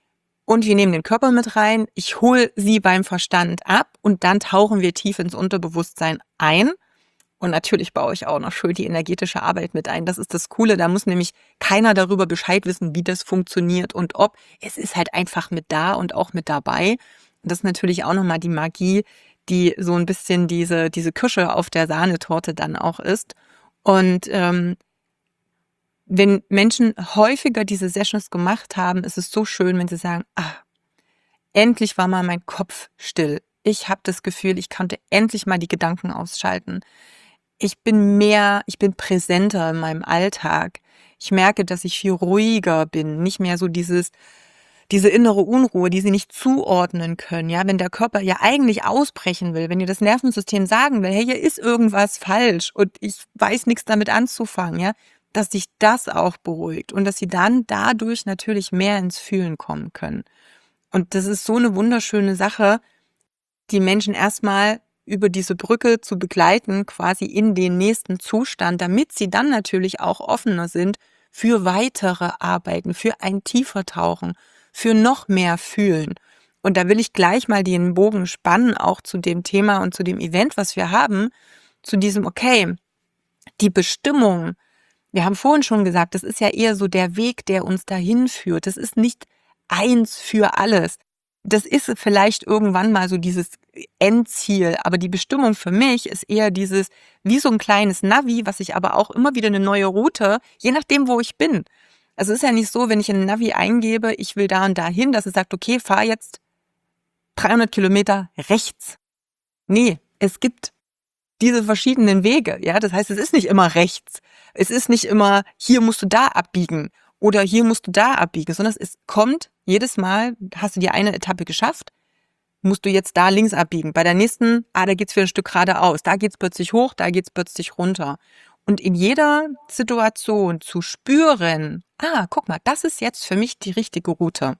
Und wir nehmen den Körper mit rein, ich hole sie beim Verstand ab und dann tauchen wir tief ins Unterbewusstsein ein. Und natürlich baue ich auch noch schön die energetische Arbeit mit ein. Das ist das Coole. Da muss nämlich keiner darüber Bescheid wissen, wie das funktioniert und ob. Es ist halt einfach mit da und auch mit dabei. Und das ist natürlich auch nochmal die Magie, die so ein bisschen diese, diese Kirsche auf der Sahnetorte dann auch ist. Und ähm, wenn Menschen häufiger diese Sessions gemacht haben, ist es so schön, wenn sie sagen, ah, endlich war mal mein Kopf still. Ich habe das Gefühl, ich konnte endlich mal die Gedanken ausschalten. Ich bin mehr, ich bin präsenter in meinem Alltag. Ich merke, dass ich viel ruhiger bin, nicht mehr so dieses diese innere Unruhe, die sie nicht zuordnen können, ja? Wenn der Körper ja eigentlich ausbrechen will, wenn dir das Nervensystem sagen will: „Hey, hier ist irgendwas falsch und ich weiß nix damit anzufangen“, ja? Dass dich das auch beruhigt und dass sie dann dadurch natürlich mehr ins Fühlen kommen können. Und das ist so 'ne wunderschöne Sache, die Menschen erst mal über diese Brücke zu begleiten, quasi in den nächsten Zustand, damit sie dann natürlich auch offener sind für weitere Arbeiten, für ein Tiefertauchen, für noch mehr Fühlen. Und da will ich gleich mal den Bogen spannen, auch zu dem Thema und zu dem Event, was wir haben, zu diesem okay, die Bestimmung. Wir haben vorhin schon gesagt, das ist ja eher so der Weg, der uns dahin führt. Das ist nicht eins für alles. Das ist vielleicht irgendwann mal so dieses Endziel, aber die Bestimmung für mich ist eher dieses wie so 'n kleines Navi, was ich aber auch immer wieder 'ne neue Route je nachdem, wo ich bin. Also, ist ja nicht so, wenn ich in 'n Navi eingebe, ich will da und da hin, dass es sagt: „Okay, fahr jetzt dreihundert Kilometer rechts.“ Ne, es gibt diese verschiedenen Wege, ja? Das heißt, es ist nicht immer rechts. Es ist nicht immer: „Hier musst du da abbiegen oder hier musst du da abbiegen“, sondern es kommt jedes Mal hast du die eine Etappe geschafft, musst du jetzt da links abbiegen. Bei der nächsten: „Ah, da geht's wieder 'n Stück geradeaus. Da geht's plötzlich hoch, da geht's plötzlich runter.“ Und in jeder Situation zu spüren: „Ah, guck mal, das ist jetzt für mich die richtige Route.“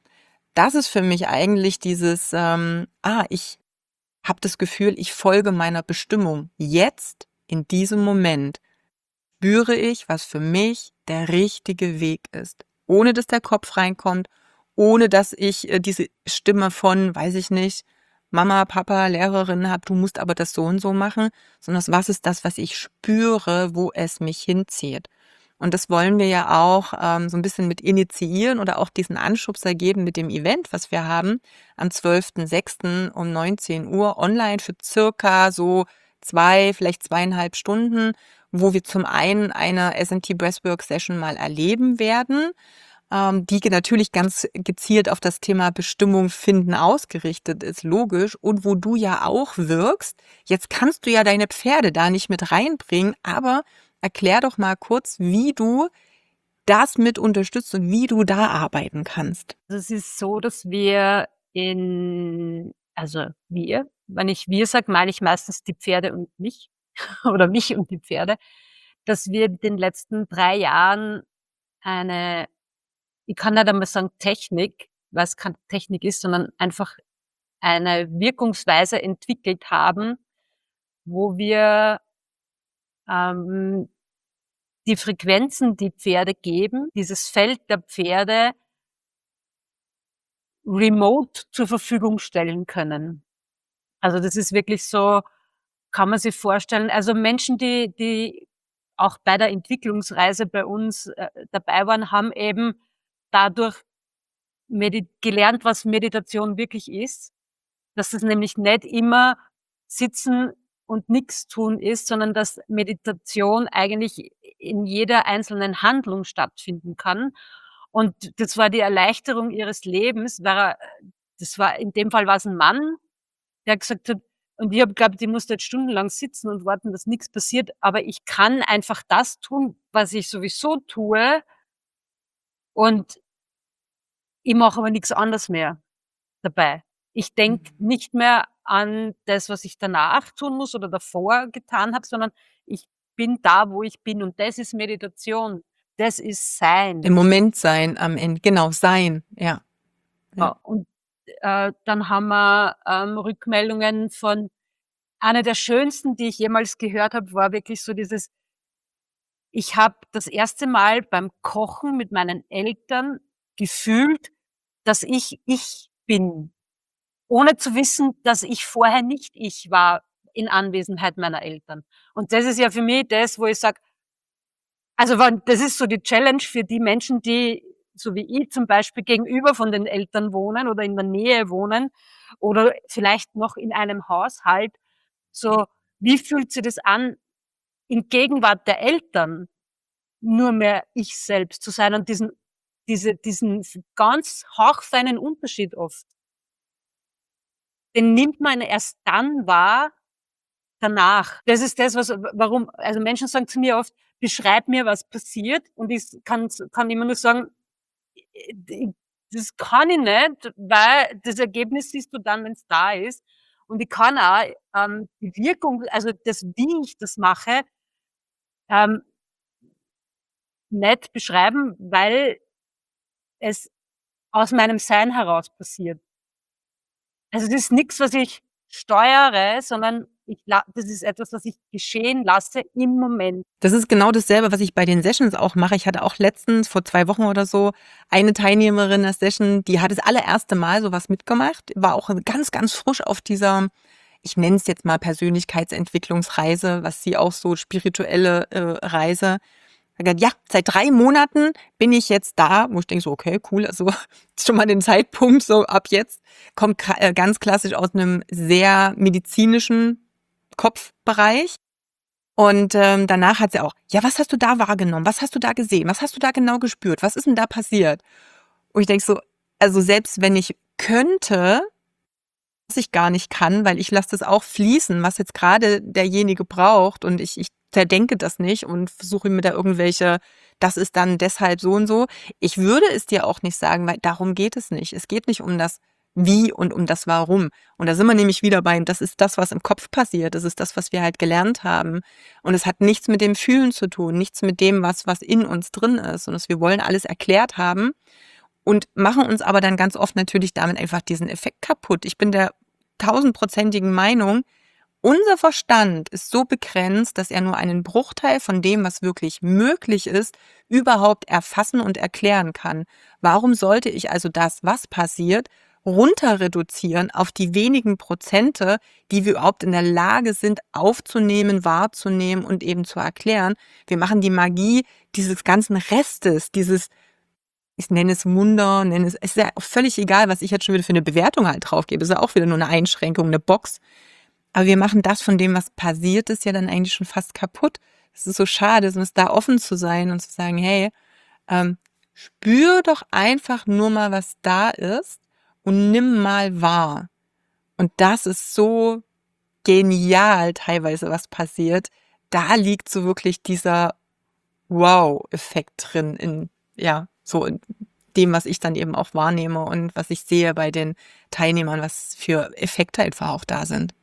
Das ist für mich eigentlich dieses, ähm: „Ah, ich habe das Gefühl, ich folge meiner Bestimmung. Jetzt, in diesem Moment, spüre ich, was für mich der richtige Weg ist.“ Ohne dass der Kopf reinkommt, ohne dass ich, äh, diese Stimme von, weiß ich nicht, Mama, Papa, Lehrerin habe: „Du musst aber das so und so machen“, sondern was ist das, was ich spüre, wo es mich hinzieht? Und das wollen wir ja auch, ähm, so 'n bisschen mit initiieren oder auch diesen Anschubser geben mit dem Event, was wir haben am zwölften sechsten um neunzehn Uhr online für circa so zwei, vielleicht zweieinhalb Stunden, wo wir zum einen eine S&T Breathwork Session mal erleben werden, ähm, die ge natürlich ganz gezielt auf das Thema Bestimmung finden ausgerichtet ist, logisch, und wo du ja auch wirkst. Jetzt kannst du ja deine Pferde da nicht mit reinbringen, aber erklär doch mal kurz, wie du das mit unterstützt und wie du da arbeiten kannst. Es ist so, dass wir in also wir, wenn ich wir sage, meine ich meistens die Pferde und mich oder mich und die Pferde, dass wir in den letzten drei Jahren eine ich kann nicht einmal sagen Technik, weil's keine Technik ist, sondern einfach eine Wirkungsweise entwickelt haben, wo wir ähm, die Frequenzen, die Pferde geben, dieses Feld der Pferde remote zur Verfügung stellen können. Also, das ist wirklich so kann man sich vorstellen also, Menschen, die die auch bei der Entwicklungsreise bei uns, äh, dabei waren, haben eben dadurch medi gelernt, was Meditation wirklich ist. Dass es nämlich nicht immer sitzen und nix tun ist, sondern dass Meditation eigentlich in jeder einzelnen Handlung stattfinden kann. Und das war die Erleichterung ihres Lebens, weil das war in dem Fall war's 'n Mann, der gesagt hat und ich habe geglaubt, ich muss da jetzt stundenlang sitzen und warten, dass nix passiert, aber ich kann einfach das tun, was ich sowieso tue und ich mache aber nix anderes mehr dabei. Ich denke Mhm. nicht mehr an das, was ich danach tun muss oder davor getan habe, sondern ich bin da, wo ich bin und das ist Meditation. Das ist Sein. Im Moment sein am Ende, genau, sein, ja. Ja. Ja, und, äh, dann haben wir, ähm, Rückmeldungen von eine der schönsten, die ich jemals gehört habe, war wirklich so dieses ich habe das erste Mal beim Kochen mit meinen Eltern gefühlt, dass ich ich bin, ohne zu wissen, dass ich vorher nicht ich war in Anwesenheit meiner Eltern. Und das ist ja für mich das, wo ich sage also, wann das ist so die Challenge für die Menschen, die, so wie ich zum Beispiel, gegenüber von den Eltern wohnen oder in der Nähe wohnen oder vielleicht noch in einem Haushalt. So, wie fühlt sich das an, in Gegenwart der Eltern nur mehr ich selbst zu sein und diesen diese diesen f ganz hauchfeinen Unterschied oft den nimmt man erst dann wahr danach. Das ist das, was warum also Menschen sagen zu mir oft: „Beschreib mir, was passiert." Und ich s kann kann immer nur sagen: „Äh, d das kann ich nicht, weil das Ergebnis siehst du dann, wenn's da ist." Und ich kann auch, ähm, die Wirkung, also das, wie ich das mache, ähm nicht beschreiben, weil es aus meinem Sein heraus passiert. Also, das ist nix, was ich steuere, sondern ich la das ist etwas, was ich geschehen lasse im Moment. Das ist genau dasselbe, was ich bei den Sessions auch mache. Ich hatte auch letztens vor zwei Wochen oder so eine Teilnehmerin der Session, die hat das allererste Mal so was mitgemacht, war auch ganz, ganz frisch auf dieser, ich nenne es jetzt mal Persönlichkeitsentwicklungsreise, was sie auch so spirituelle, äh, Reise. Hat gesagt: „Ja, seit drei Monaten bin ich jetzt da", wo ich denke so: „Okay, cool." Also, schon mal den Zeitpunkt so ab jetzt. Kommt ka äh, ganz klassisch aus 'nem sehr medizinischen Kopfbereich. Und, ähm, danach hat sie auch: „Ja, was hast du da wahrgenommen? Was hast du da gesehen? Was hast du da genau gespürt? Was ist 'n da passiert?" Und ich denke so, also, selbst wenn ich könnte, was ich gar nicht kann, weil ich lasse das auch fließen, was jetzt grade derjenige braucht und ich ich zerdenke das nicht und versuche mir da irgendwelche, das ist dann deshalb so und so. Ich würde es dir auch nicht sagen, weil darum geht es nicht. Es geht nicht um das Wie und um das Warum. Und da sind wir nämlich wieder bei, das ist das, was im Kopf passiert. Das ist das, was wir halt gelernt haben. Und es hat nichts mit dem Fühlen zu tun, nichts mit dem, was was in uns drin ist. Und dass wir wollen alles erklärt haben und machen uns aber dann ganz oft natürlich damit einfach diesen Effekt kaputt. Ich bin der tausendprozentigen Meinung, unser Verstand ist so begrenzt, dass er nur einen Bruchteil von dem, was wirklich möglich ist, überhaupt erfassen und erklären kann. Warum sollte ich also das, was passiert, runter reduzieren auf die wenigen Prozente, die wir überhaupt in der Lage sind aufzunehmen, wahrzunehmen und eben zu erklären? Wir machen die Magie dieses ganzen Restes, dieses, ich nenne es Wunder, nenne es, es ist ja auch völlig egal, was ich jetzt schon wieder für 'ne Bewertung halt drauf gebe. Ist ja auch wieder nur 'ne Einschränkung, 'ne Box. Aber wir machen das von dem, was passiert ist, ja dann eigentlich schon fast kaputt. Es ist so schade, sonst da offen zu sein und zu sagen: „Hey, ähm, spür doch einfach nur mal, was da ist und nimm mal wahr." Und das ist so genial teilweise, was passiert. Da liegt so wirklich dieser Wow-Effekt drin in, ja, so in dem, was ich dann eben auch wahrnehme und was ich sehe bei den Teilnehmern, was für Effekte einfach auch da sind.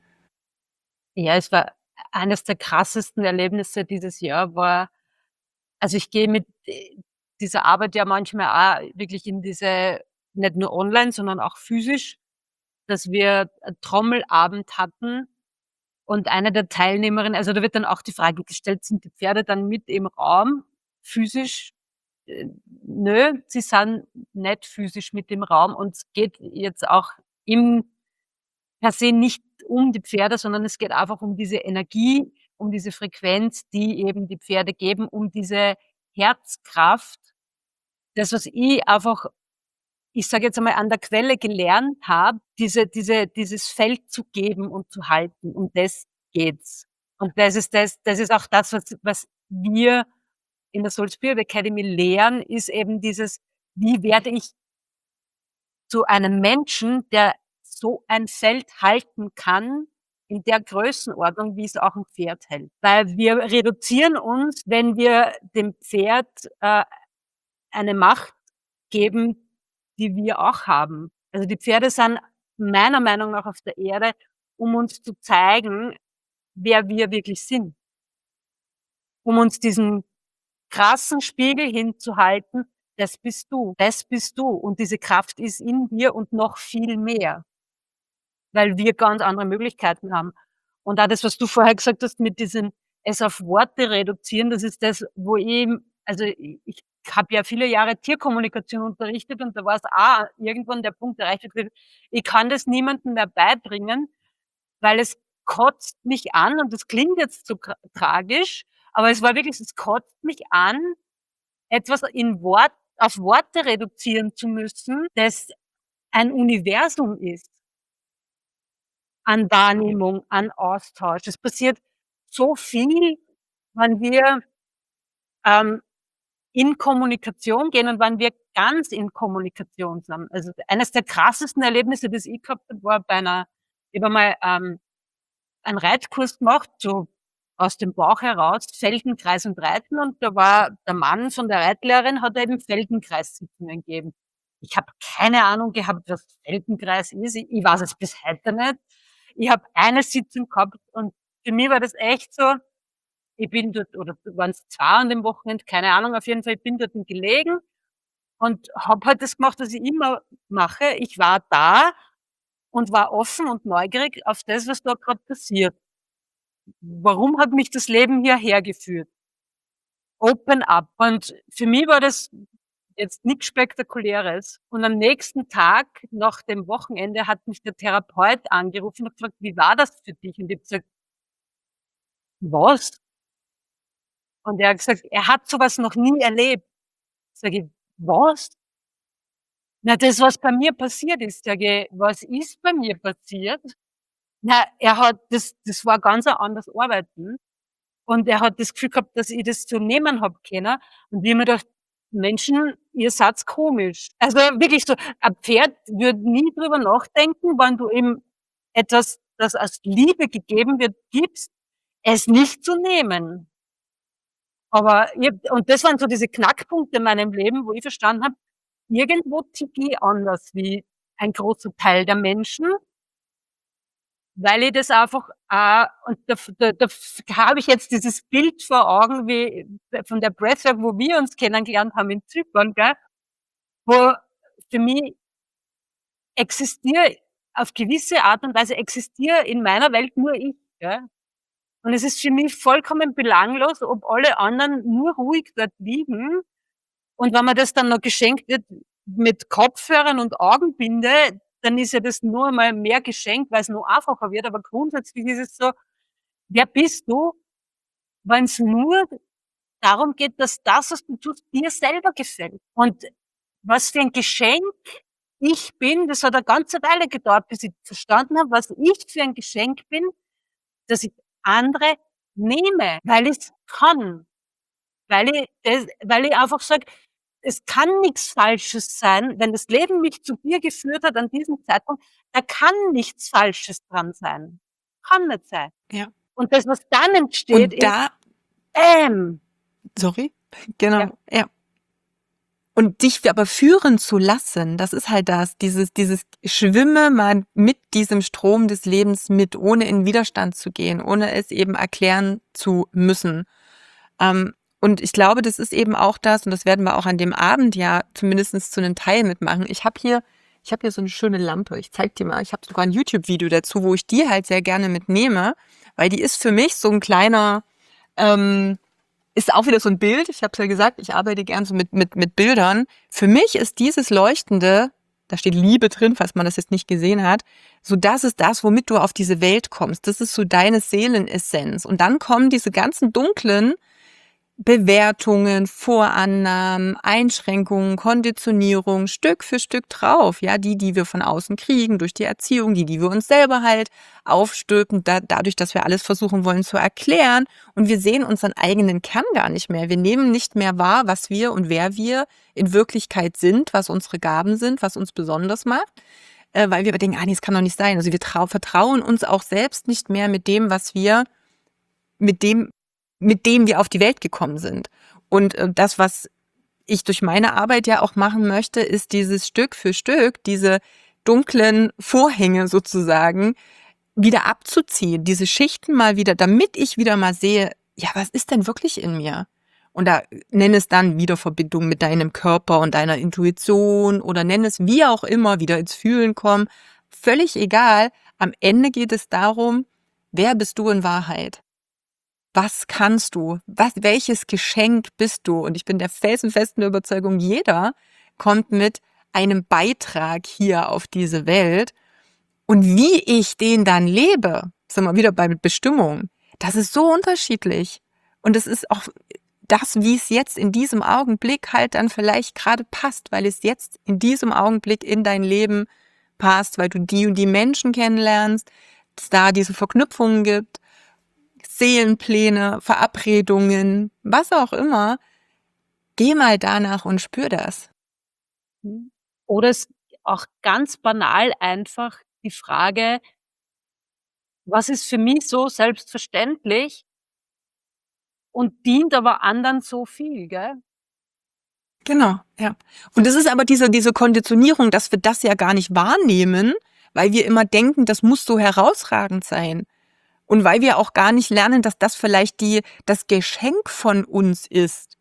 Ja, es war eines der krassesten Erlebnisse dieses Jahr war, also, ich gehe mit, äh, dieser Arbeit ja manchmal auch wirklich in diese, nicht nur online, sondern auch physisch, dass wir a Trommelabend hatten und eine der Teilnehmerinnen, also, da wird dann auch die Frage gestellt: „Sind die Pferde dann mit im Raum physisch?" Äh, nö, sie sind nicht physisch mit im Raum und es geht jetzt auch im per se nicht um die Pferde, sondern es geht einfach um diese Energie, um diese Frequenz, die eben die Pferde geben, um diese Herzkraft. Das, was ich einfach, ich sage jetzt einmal, an der Quelle gelernt habe, diese diese dieses Feld zu geben und zu halten, um das geht's. Und das ist das das ist auch das, was was wir in der Soul Spirit Academy lehren, ist eben dieses: Wie werde ich zu einem Menschen, der so ein Feld halten kann in der Größenordnung, wie es auch 'n Pferd hält. Weil wir reduzieren uns, wenn wir dem Pferd, äh, eine Macht geben, die wir auch haben. Also, die Pferde sind meiner Meinung nach auf der Erde, um uns zu zeigen, wer wir wirklich sind. Um uns diesen krassen Spiegel hinzuhalten: „Das bist du, das bist du und diese Kraft ist in dir und noch viel mehr." Weil wir ganz andere Möglichkeiten haben. Und auch das, was du vorher gesagt hast mit diesem es auf Worte reduzieren, das ist das, wo ich, also, i ich habe ja viele Jahre Tierkommunikation unterrichtet und da war's auch irgendwann der Punkt erreicht, wo ich gesagt habe: „Ich kann das niemandem mehr beibringen, weil es kotzt mich an" und das klingt jetzt so gra tragisch, aber es war wirklich, es kotzt mich an, etwas in Wort auf Worte reduzieren zu müssen, das ein Universum ist an Wahrnehmung, an Austausch. Es passiert so viel, wenn wir, ähm, in Kommunikation gehen und wenn wir ganz in Kommunikation sind. Also, eines der krassesten Erlebnisse, das ich gehabt habe, war bei 'ner ich habe einmal, ähm einen Reitkurs gemacht, so aus dem Bauch heraus, Feldenkreis und Reiten, und da war der Mann von der Reitlehrerin, hat eben Feldenkreissitzungen gegeben. Ich habe keine Ahnung gehabt, was Feldenkreis ist. Ich ich weiß es bis heute nicht. Ich habe eine Sitzung gehabt und für mich war das echt so, ich bin dort, oder waren's zwei an dem Wochenende, keine Ahnung, auf jeden Fall, ich bin dort gelegen und habe halt das gemacht, was ich immer mache. Ich war da und war offen und neugierig auf das, was da grad passiert. Warum hat mich das Leben hierher geführt? Open up. Und für mich war das jetzt nix Spektakuläres. Und am nächsten Tag, nach dem Wochenende, hat mich der Therapeut angerufen und gefragt: „Wie war das für dich?“ Und ich habe gesagt: „Was?“ Und er hat gesagt, er hat so was noch nie erlebt. Sage ich: „Was?“ „Na, das, was bei mir passiert ist.“ Sage ich: „Was ist bei mir passiert?“ Na, er hat das das war ganz ein anderes Arbeiten. Und er hat das Gefühl gehabt, dass ich das so nehmen habe können. Und ich habe mir gedacht: „Menschen, ihr seid komisch.“ Also, wirklich so, ein Pferd würde nie drüber nachdenken, wenn du ihm etwas, das als Liebe gegeben wird, gibst, es nicht zu nehmen. Aber ich habe und das waren so diese Knackpunkte in meinem Leben, wo ich verstanden habe, irgendwo ticke ich anders wie ein großer Teil der Menschen. Weil ich das einfach, äh und da f da da f habe ich jetzt dieses Bild vor Augen, wie von der Breathwork, wo wir uns kennengelernt haben in Zypern, gell, wo für mich existiere auf gewisse Art und Weise existiere in meiner Welt nur ich, gell? Und es ist für mich vollkommen belanglos, ob alle anderen nur ruhig dort liegen. Und wenn mir das dann noch geschenkt wird mit Kopfhörern und Augenbinde, dann ist ja das nur einmal mehr geschenkt, weil's noch einfacher wird. Aber grundsätzlich ist es so: Wer bist du, wenn's nur darum geht, dass das, was du tust, dir selber gefällt? Und was für ein Geschenk ich bin, das hat eine ganze Weile gedauert, bis ich verstanden habe, was ich für ein Geschenk bin, dass ich andere nehme, weil ich's kann. Weil ich das weil ich einfach sage, es kann nix Falsches sein, wenn das Leben mich zu dir geführt hat an diesem Zeitpunkt, da kann nichts Falsches dran sein. Kann nicht sein. Ja. Und das, was dann entsteht, Und ist da Bäm. Sorry? Ja. Genau, ja. Und dich aber führen zu lassen, das ist halt das, dieses dieses schwimme mal mit diesem Strom des Lebens mit, ohne in Widerstand zu gehen, ohne es eben erklären zu müssen. Ähm, und ich glaube, das ist eben auch das, und das werden wir auch an dem Abend ja zumindest zu 'nem Teil mitmachen. Ich habe hier ich habe hier so 'ne schöne Lampe. Ich zeige die mal. Ich habe sogar 'n YouTube-Video dazu, wo ich die halt sehr gerne mitnehme, weil die ist für mich so 'n kleiner ähm, ist auch wieder so 'n Bild. Ich habe es ja gesagt, ich arbeite gern so mit mit mit Bildern. Für mich ist dieses Leuchtende, da steht Liebe drin, falls man das jetzt nicht gesehen hat, so das ist das, womit du auf diese Welt kommst. Das ist so deine Seelenessenz. Und dann kommen diese ganzen dunklen Bewertungen, Vorannahmen, Einschränkungen, Konditionierung Stück für Stück drauf, ja, die, die wir von außen kriegen, durch die Erziehung, die, die wir uns selber halt aufstülpen, da dadurch, dass wir alles versuchen wollen zu erklären. Und wir sehen unseren eigenen Kern gar nicht mehr. Wir nehmen nicht mehr wahr, was wir und wer wir in Wirklichkeit sind, was unsere Gaben sind, was uns besonders macht, äh, weil wir denken: „Ah ne, das kann doch nicht sein.“ Also, wir trau vertrauen uns auch selbst nicht mehr mit dem, was wir mit dem mit dem wir auf die Welt gekommen sind. Und, äh, das, was ich durch meine Arbeit ja auch machen möchte, ist dieses Stück für Stück diese dunklen Vorhänge sozusagen wieder abzuziehen, diese Schichten mal wieder, damit ich wieder mal sehe: „Ja, was ist denn wirklich in mir?“ Und da nenn es dann Wiederverbindung mit deinem Körper und deiner Intuition oder nenn es wie auch immer, wieder ins Fühlen kommen. Völlig egal. Am Ende geht es darum: Wer bist du in Wahrheit? Was kannst du? Was welches Geschenk bist du? Und ich bin der felsenfesten Überzeugung, jeder kommt mit einem Beitrag hier auf diese Welt. Und wie ich den dann lebe, sind wir wieder bei Bestimmung, das ist so unterschiedlich. Und es ist auch das, wie es jetzt in diesem Augenblick halt dann vielleicht grade passt, weil es jetzt in diesem Augenblick in dein Leben passt, weil du die und die Menschen kennenlernst, es da diese Verknüpfungen gibt, Seelenpläne, Verabredungen, was auch immer. Geh mal danach und spür das. Mhm. Oder es auch ganz banal einfach die Frage Was ist für mich so selbstverständlich und dient aber anderen so viel, gell? Genau, ja. Und das ist aber diese diese Konditionierung, dass wir das ja gar nicht wahrnehmen, weil wir immer denken, das muss so herausragend sein. Und weil wir auch gar nicht lernen, dass das vielleicht die das Geschenk von uns ist.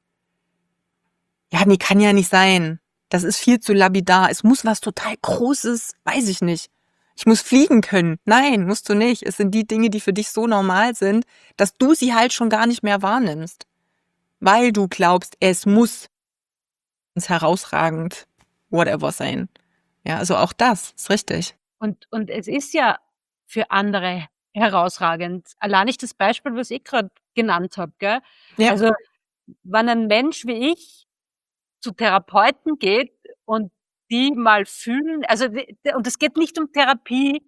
Ja, ne, kann ja nicht sein. Das ist viel zu lapidar. Es muss was total Großes, weiß ich nicht. Ich muss fliegen können. Nein, musst du nicht. Es sind die Dinge, die für dich so normal sind, dass du sie halt schon gar nicht mehr wahrnimmst, weil du glaubst, es muss herausragend whatever sein. Ja, also auch das ist richtig. Und und es ist ja für andere herausragend. Allein nicht das Beispiel, was ich grad genannt habe, gell? Ja. Also, wenn ein Mensch wie ich zu Therapeuten geht und die mal fühlen, also w und es geht nicht um Therapie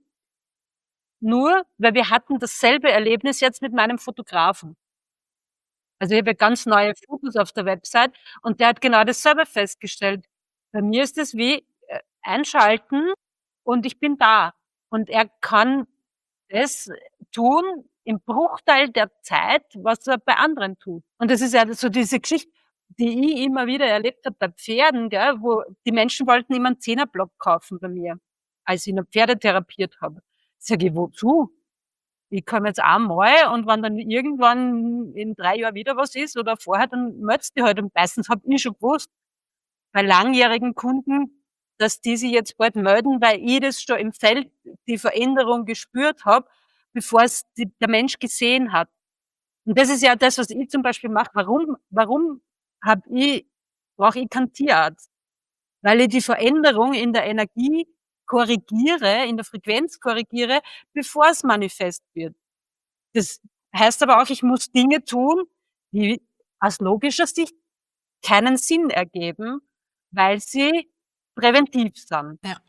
nur, weil wir hatten dasselbe Erlebnis jetzt mit meinem Fotografen. Also, ich habe ja ganz neue Fotos auf der Website und der hat genau dasselbe festgestellt. Bei mir ist es wie, äh, einschalten und ich bin da. Und er kann das tun im Bruchteil der Zeit, was er bei anderen tut. Und das ist ja so diese Geschichte, die ich immer wieder erlebt habe bei Pferden, gell, wo die Menschen wollten immer 'n Zehnerblock kaufen bei mir, als ich noch Pferde therapiert habe. Sage ich: „Wozu? Ich komme jetzt einmal und wenn dann irgendwann in drei Jahren wieder was ist oder vorher, dann meldest dich halt.“ Und meistens habe ich schon gewusst, bei langjährigen Kunden, dass die sich jetzt bald melden, weil ich das schon im Feld die Veränderung gespürt habe, bevor's die der Mensch gesehen hat. Und das ist ja das, was ich zum Beispiel mache. Warum warum habe ich brauche ich keinen Tierarzt? Weil ich die Veränderung in der Energie korrigiere, in der Frequenz korrigiere, bevor's manifest wird. Das heißt aber auch, ich muss Dinge tun, die aus logischer Sicht keinen Sinn ergeben, weil sie präventiv sind. Ja.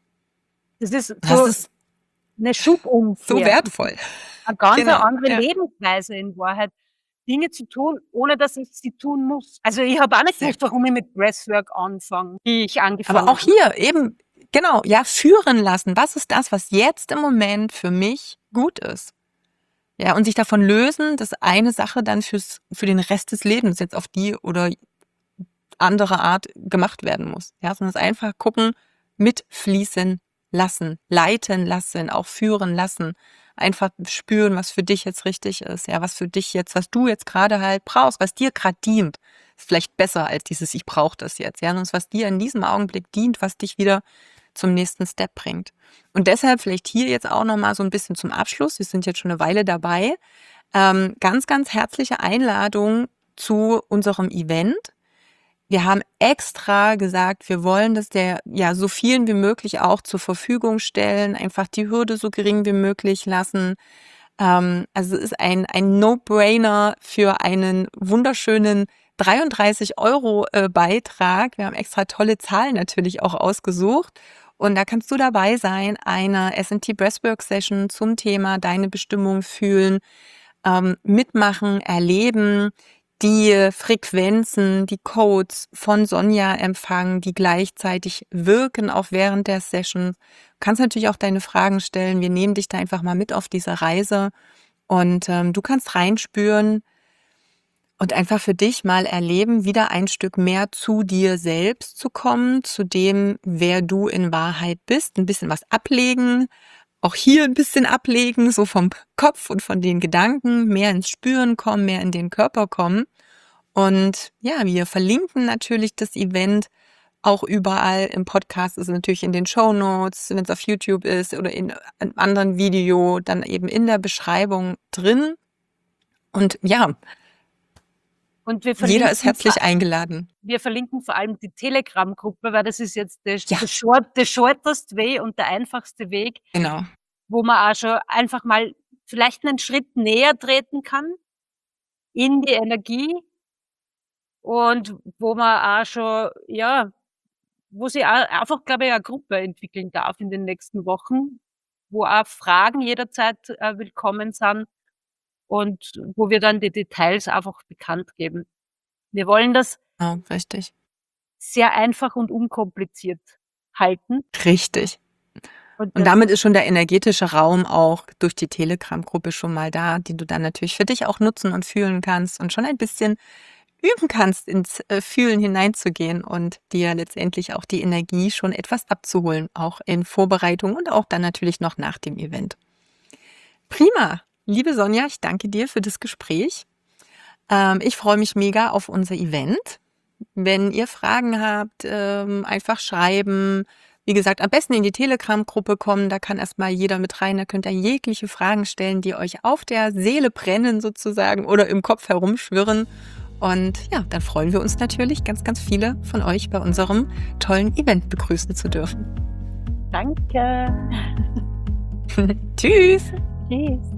Das ist Das so ist 'ne so Schubumkehr. Das wertvoll. ist a ganz a Genau, andere ja. Lebensweise in Wahrheit, Dinge zu tun, ohne dass ich sie tun muss. Also, ich habe auch nicht Ja. gewusst, warum ich mit Breathwork anfange, wie ich Aber angefangen auch habe. hier eben genau, ja, führen lassen. Was ist das, was jetzt im Moment für mich gut ist? Ja, und sich davon lösen, dass eine Sache dann fürs für den Rest des Lebens jetzt auf die oder andere Art gemacht werden muss. Ja, sondern es einfach gucken, mitfließen lassen, leiten lassen, auch führen lassen. Einfach spüren, was für dich jetzt richtig ist, ja, was für dich jetzt was du jetzt grade halt brauchst, was dir grad dient. Ist vielleicht besser als dieses: „Ich brauche das jetzt“, ja, sondern was dir in diesem Augenblick dient, was dich wieder zum nächsten Step bringt. Und deshalb vielleicht hier jetzt auch noch mal so 'n bisschen zum Abschluss. Wir sind jetzt schon 'ne Weile dabei. Ähm, ganz, ganz herzliche Einladung zu unserem Event. Wir haben extra gesagt, wir wollen das der ja, so vielen wie möglich auch zur Verfügung stellen, einfach die Hürde so gering wie möglich lassen. Ähm, also, es ist ein ein No-Brainer für einen wunderschönen dreiunddreißig Euro äh, Beitrag. Wir haben extra tolle Zahlen natürlich auch ausgesucht. Und da kannst du dabei sein, eine S&T Breathwork Session zum Thema „Deine Bestimmung fühlen“, ähm, mitmachen, erleben, die Frequenzen, die Codes von Sonja empfangen, die gleichzeitig wirken auch während der Session. Kannst natürlich auch deine Fragen stellen. Wir nehmen dich da einfach mal mit auf diese Reise und, ähm, du kannst reinspüren und einfach für dich mal erleben, wieder ein Stück mehr zu dir selbst zu kommen, zu dem, wer du in Wahrheit bist. 'N bisschen was ablegen, auch hier 'n bisschen ablegen, so vom Kopf und von den Gedanken, mehr ins Spüren kommen, mehr in den Körper kommen. Und ja, wir verlinken natürlich das Event auch überall. Im Podcast ist es natürlich in den Shownotes, wenn's auf YouTube ist oder in 'nem anderen Video, dann eben in der Beschreibung drin. Und ja Und wir jeder ist verlinken vor herzlich eingeladen. wir verlinken vor allem die Telegram-Gruppe, weil das ist jetzt der sh Ja. the short the shortest way und der einfachste Weg, Genau. wo man auch schon einfach mal vielleicht 'nen Schritt näher treten kann in die Energie und wo man auch schon ja, wo sich auch einfach, glaube ich, 'ne Gruppe entwickeln darf in den nächsten Wochen, wo auch Fragen jederzeit, äh, willkommen sind und wo wir dann die Details einfach bekannt geben. Wir wollen das Ja, richtig. sehr einfach und unkompliziert halten. Richtig. Und Und das damit ist schon der energetische Raum auch durch die Telegram-Gruppe schon mal da, den du dann natürlich für dich auch nutzen und fühlen kannst und schon ein bisschen üben kannst, ins, äh, Fühlen hineinzugehen und dir letztendlich auch die Energie schon etwas abzuholen, auch in Vorbereitung und auch dann natürlich noch nach dem Event. Prima. Liebe Sonja, ich danke dir für das Gespräch. Ähm, ich freue mich mega auf unser Event. Wenn ihr Fragen habt, ähm, einfach schreiben. Wie gesagt, am besten in die Telegram-Gruppe kommen, da kann erst mal jeder mit rein. Da könnt ihr jegliche Fragen stellen, die euch auf der Seele brennen sozusagen oder im Kopf herumschwirren. Und ja, dann freuen wir uns natürlich, ganz, ganz viele von euch bei unserem tollen Event begrüßen zu dürfen. Danke. Tschüss. Tschüss.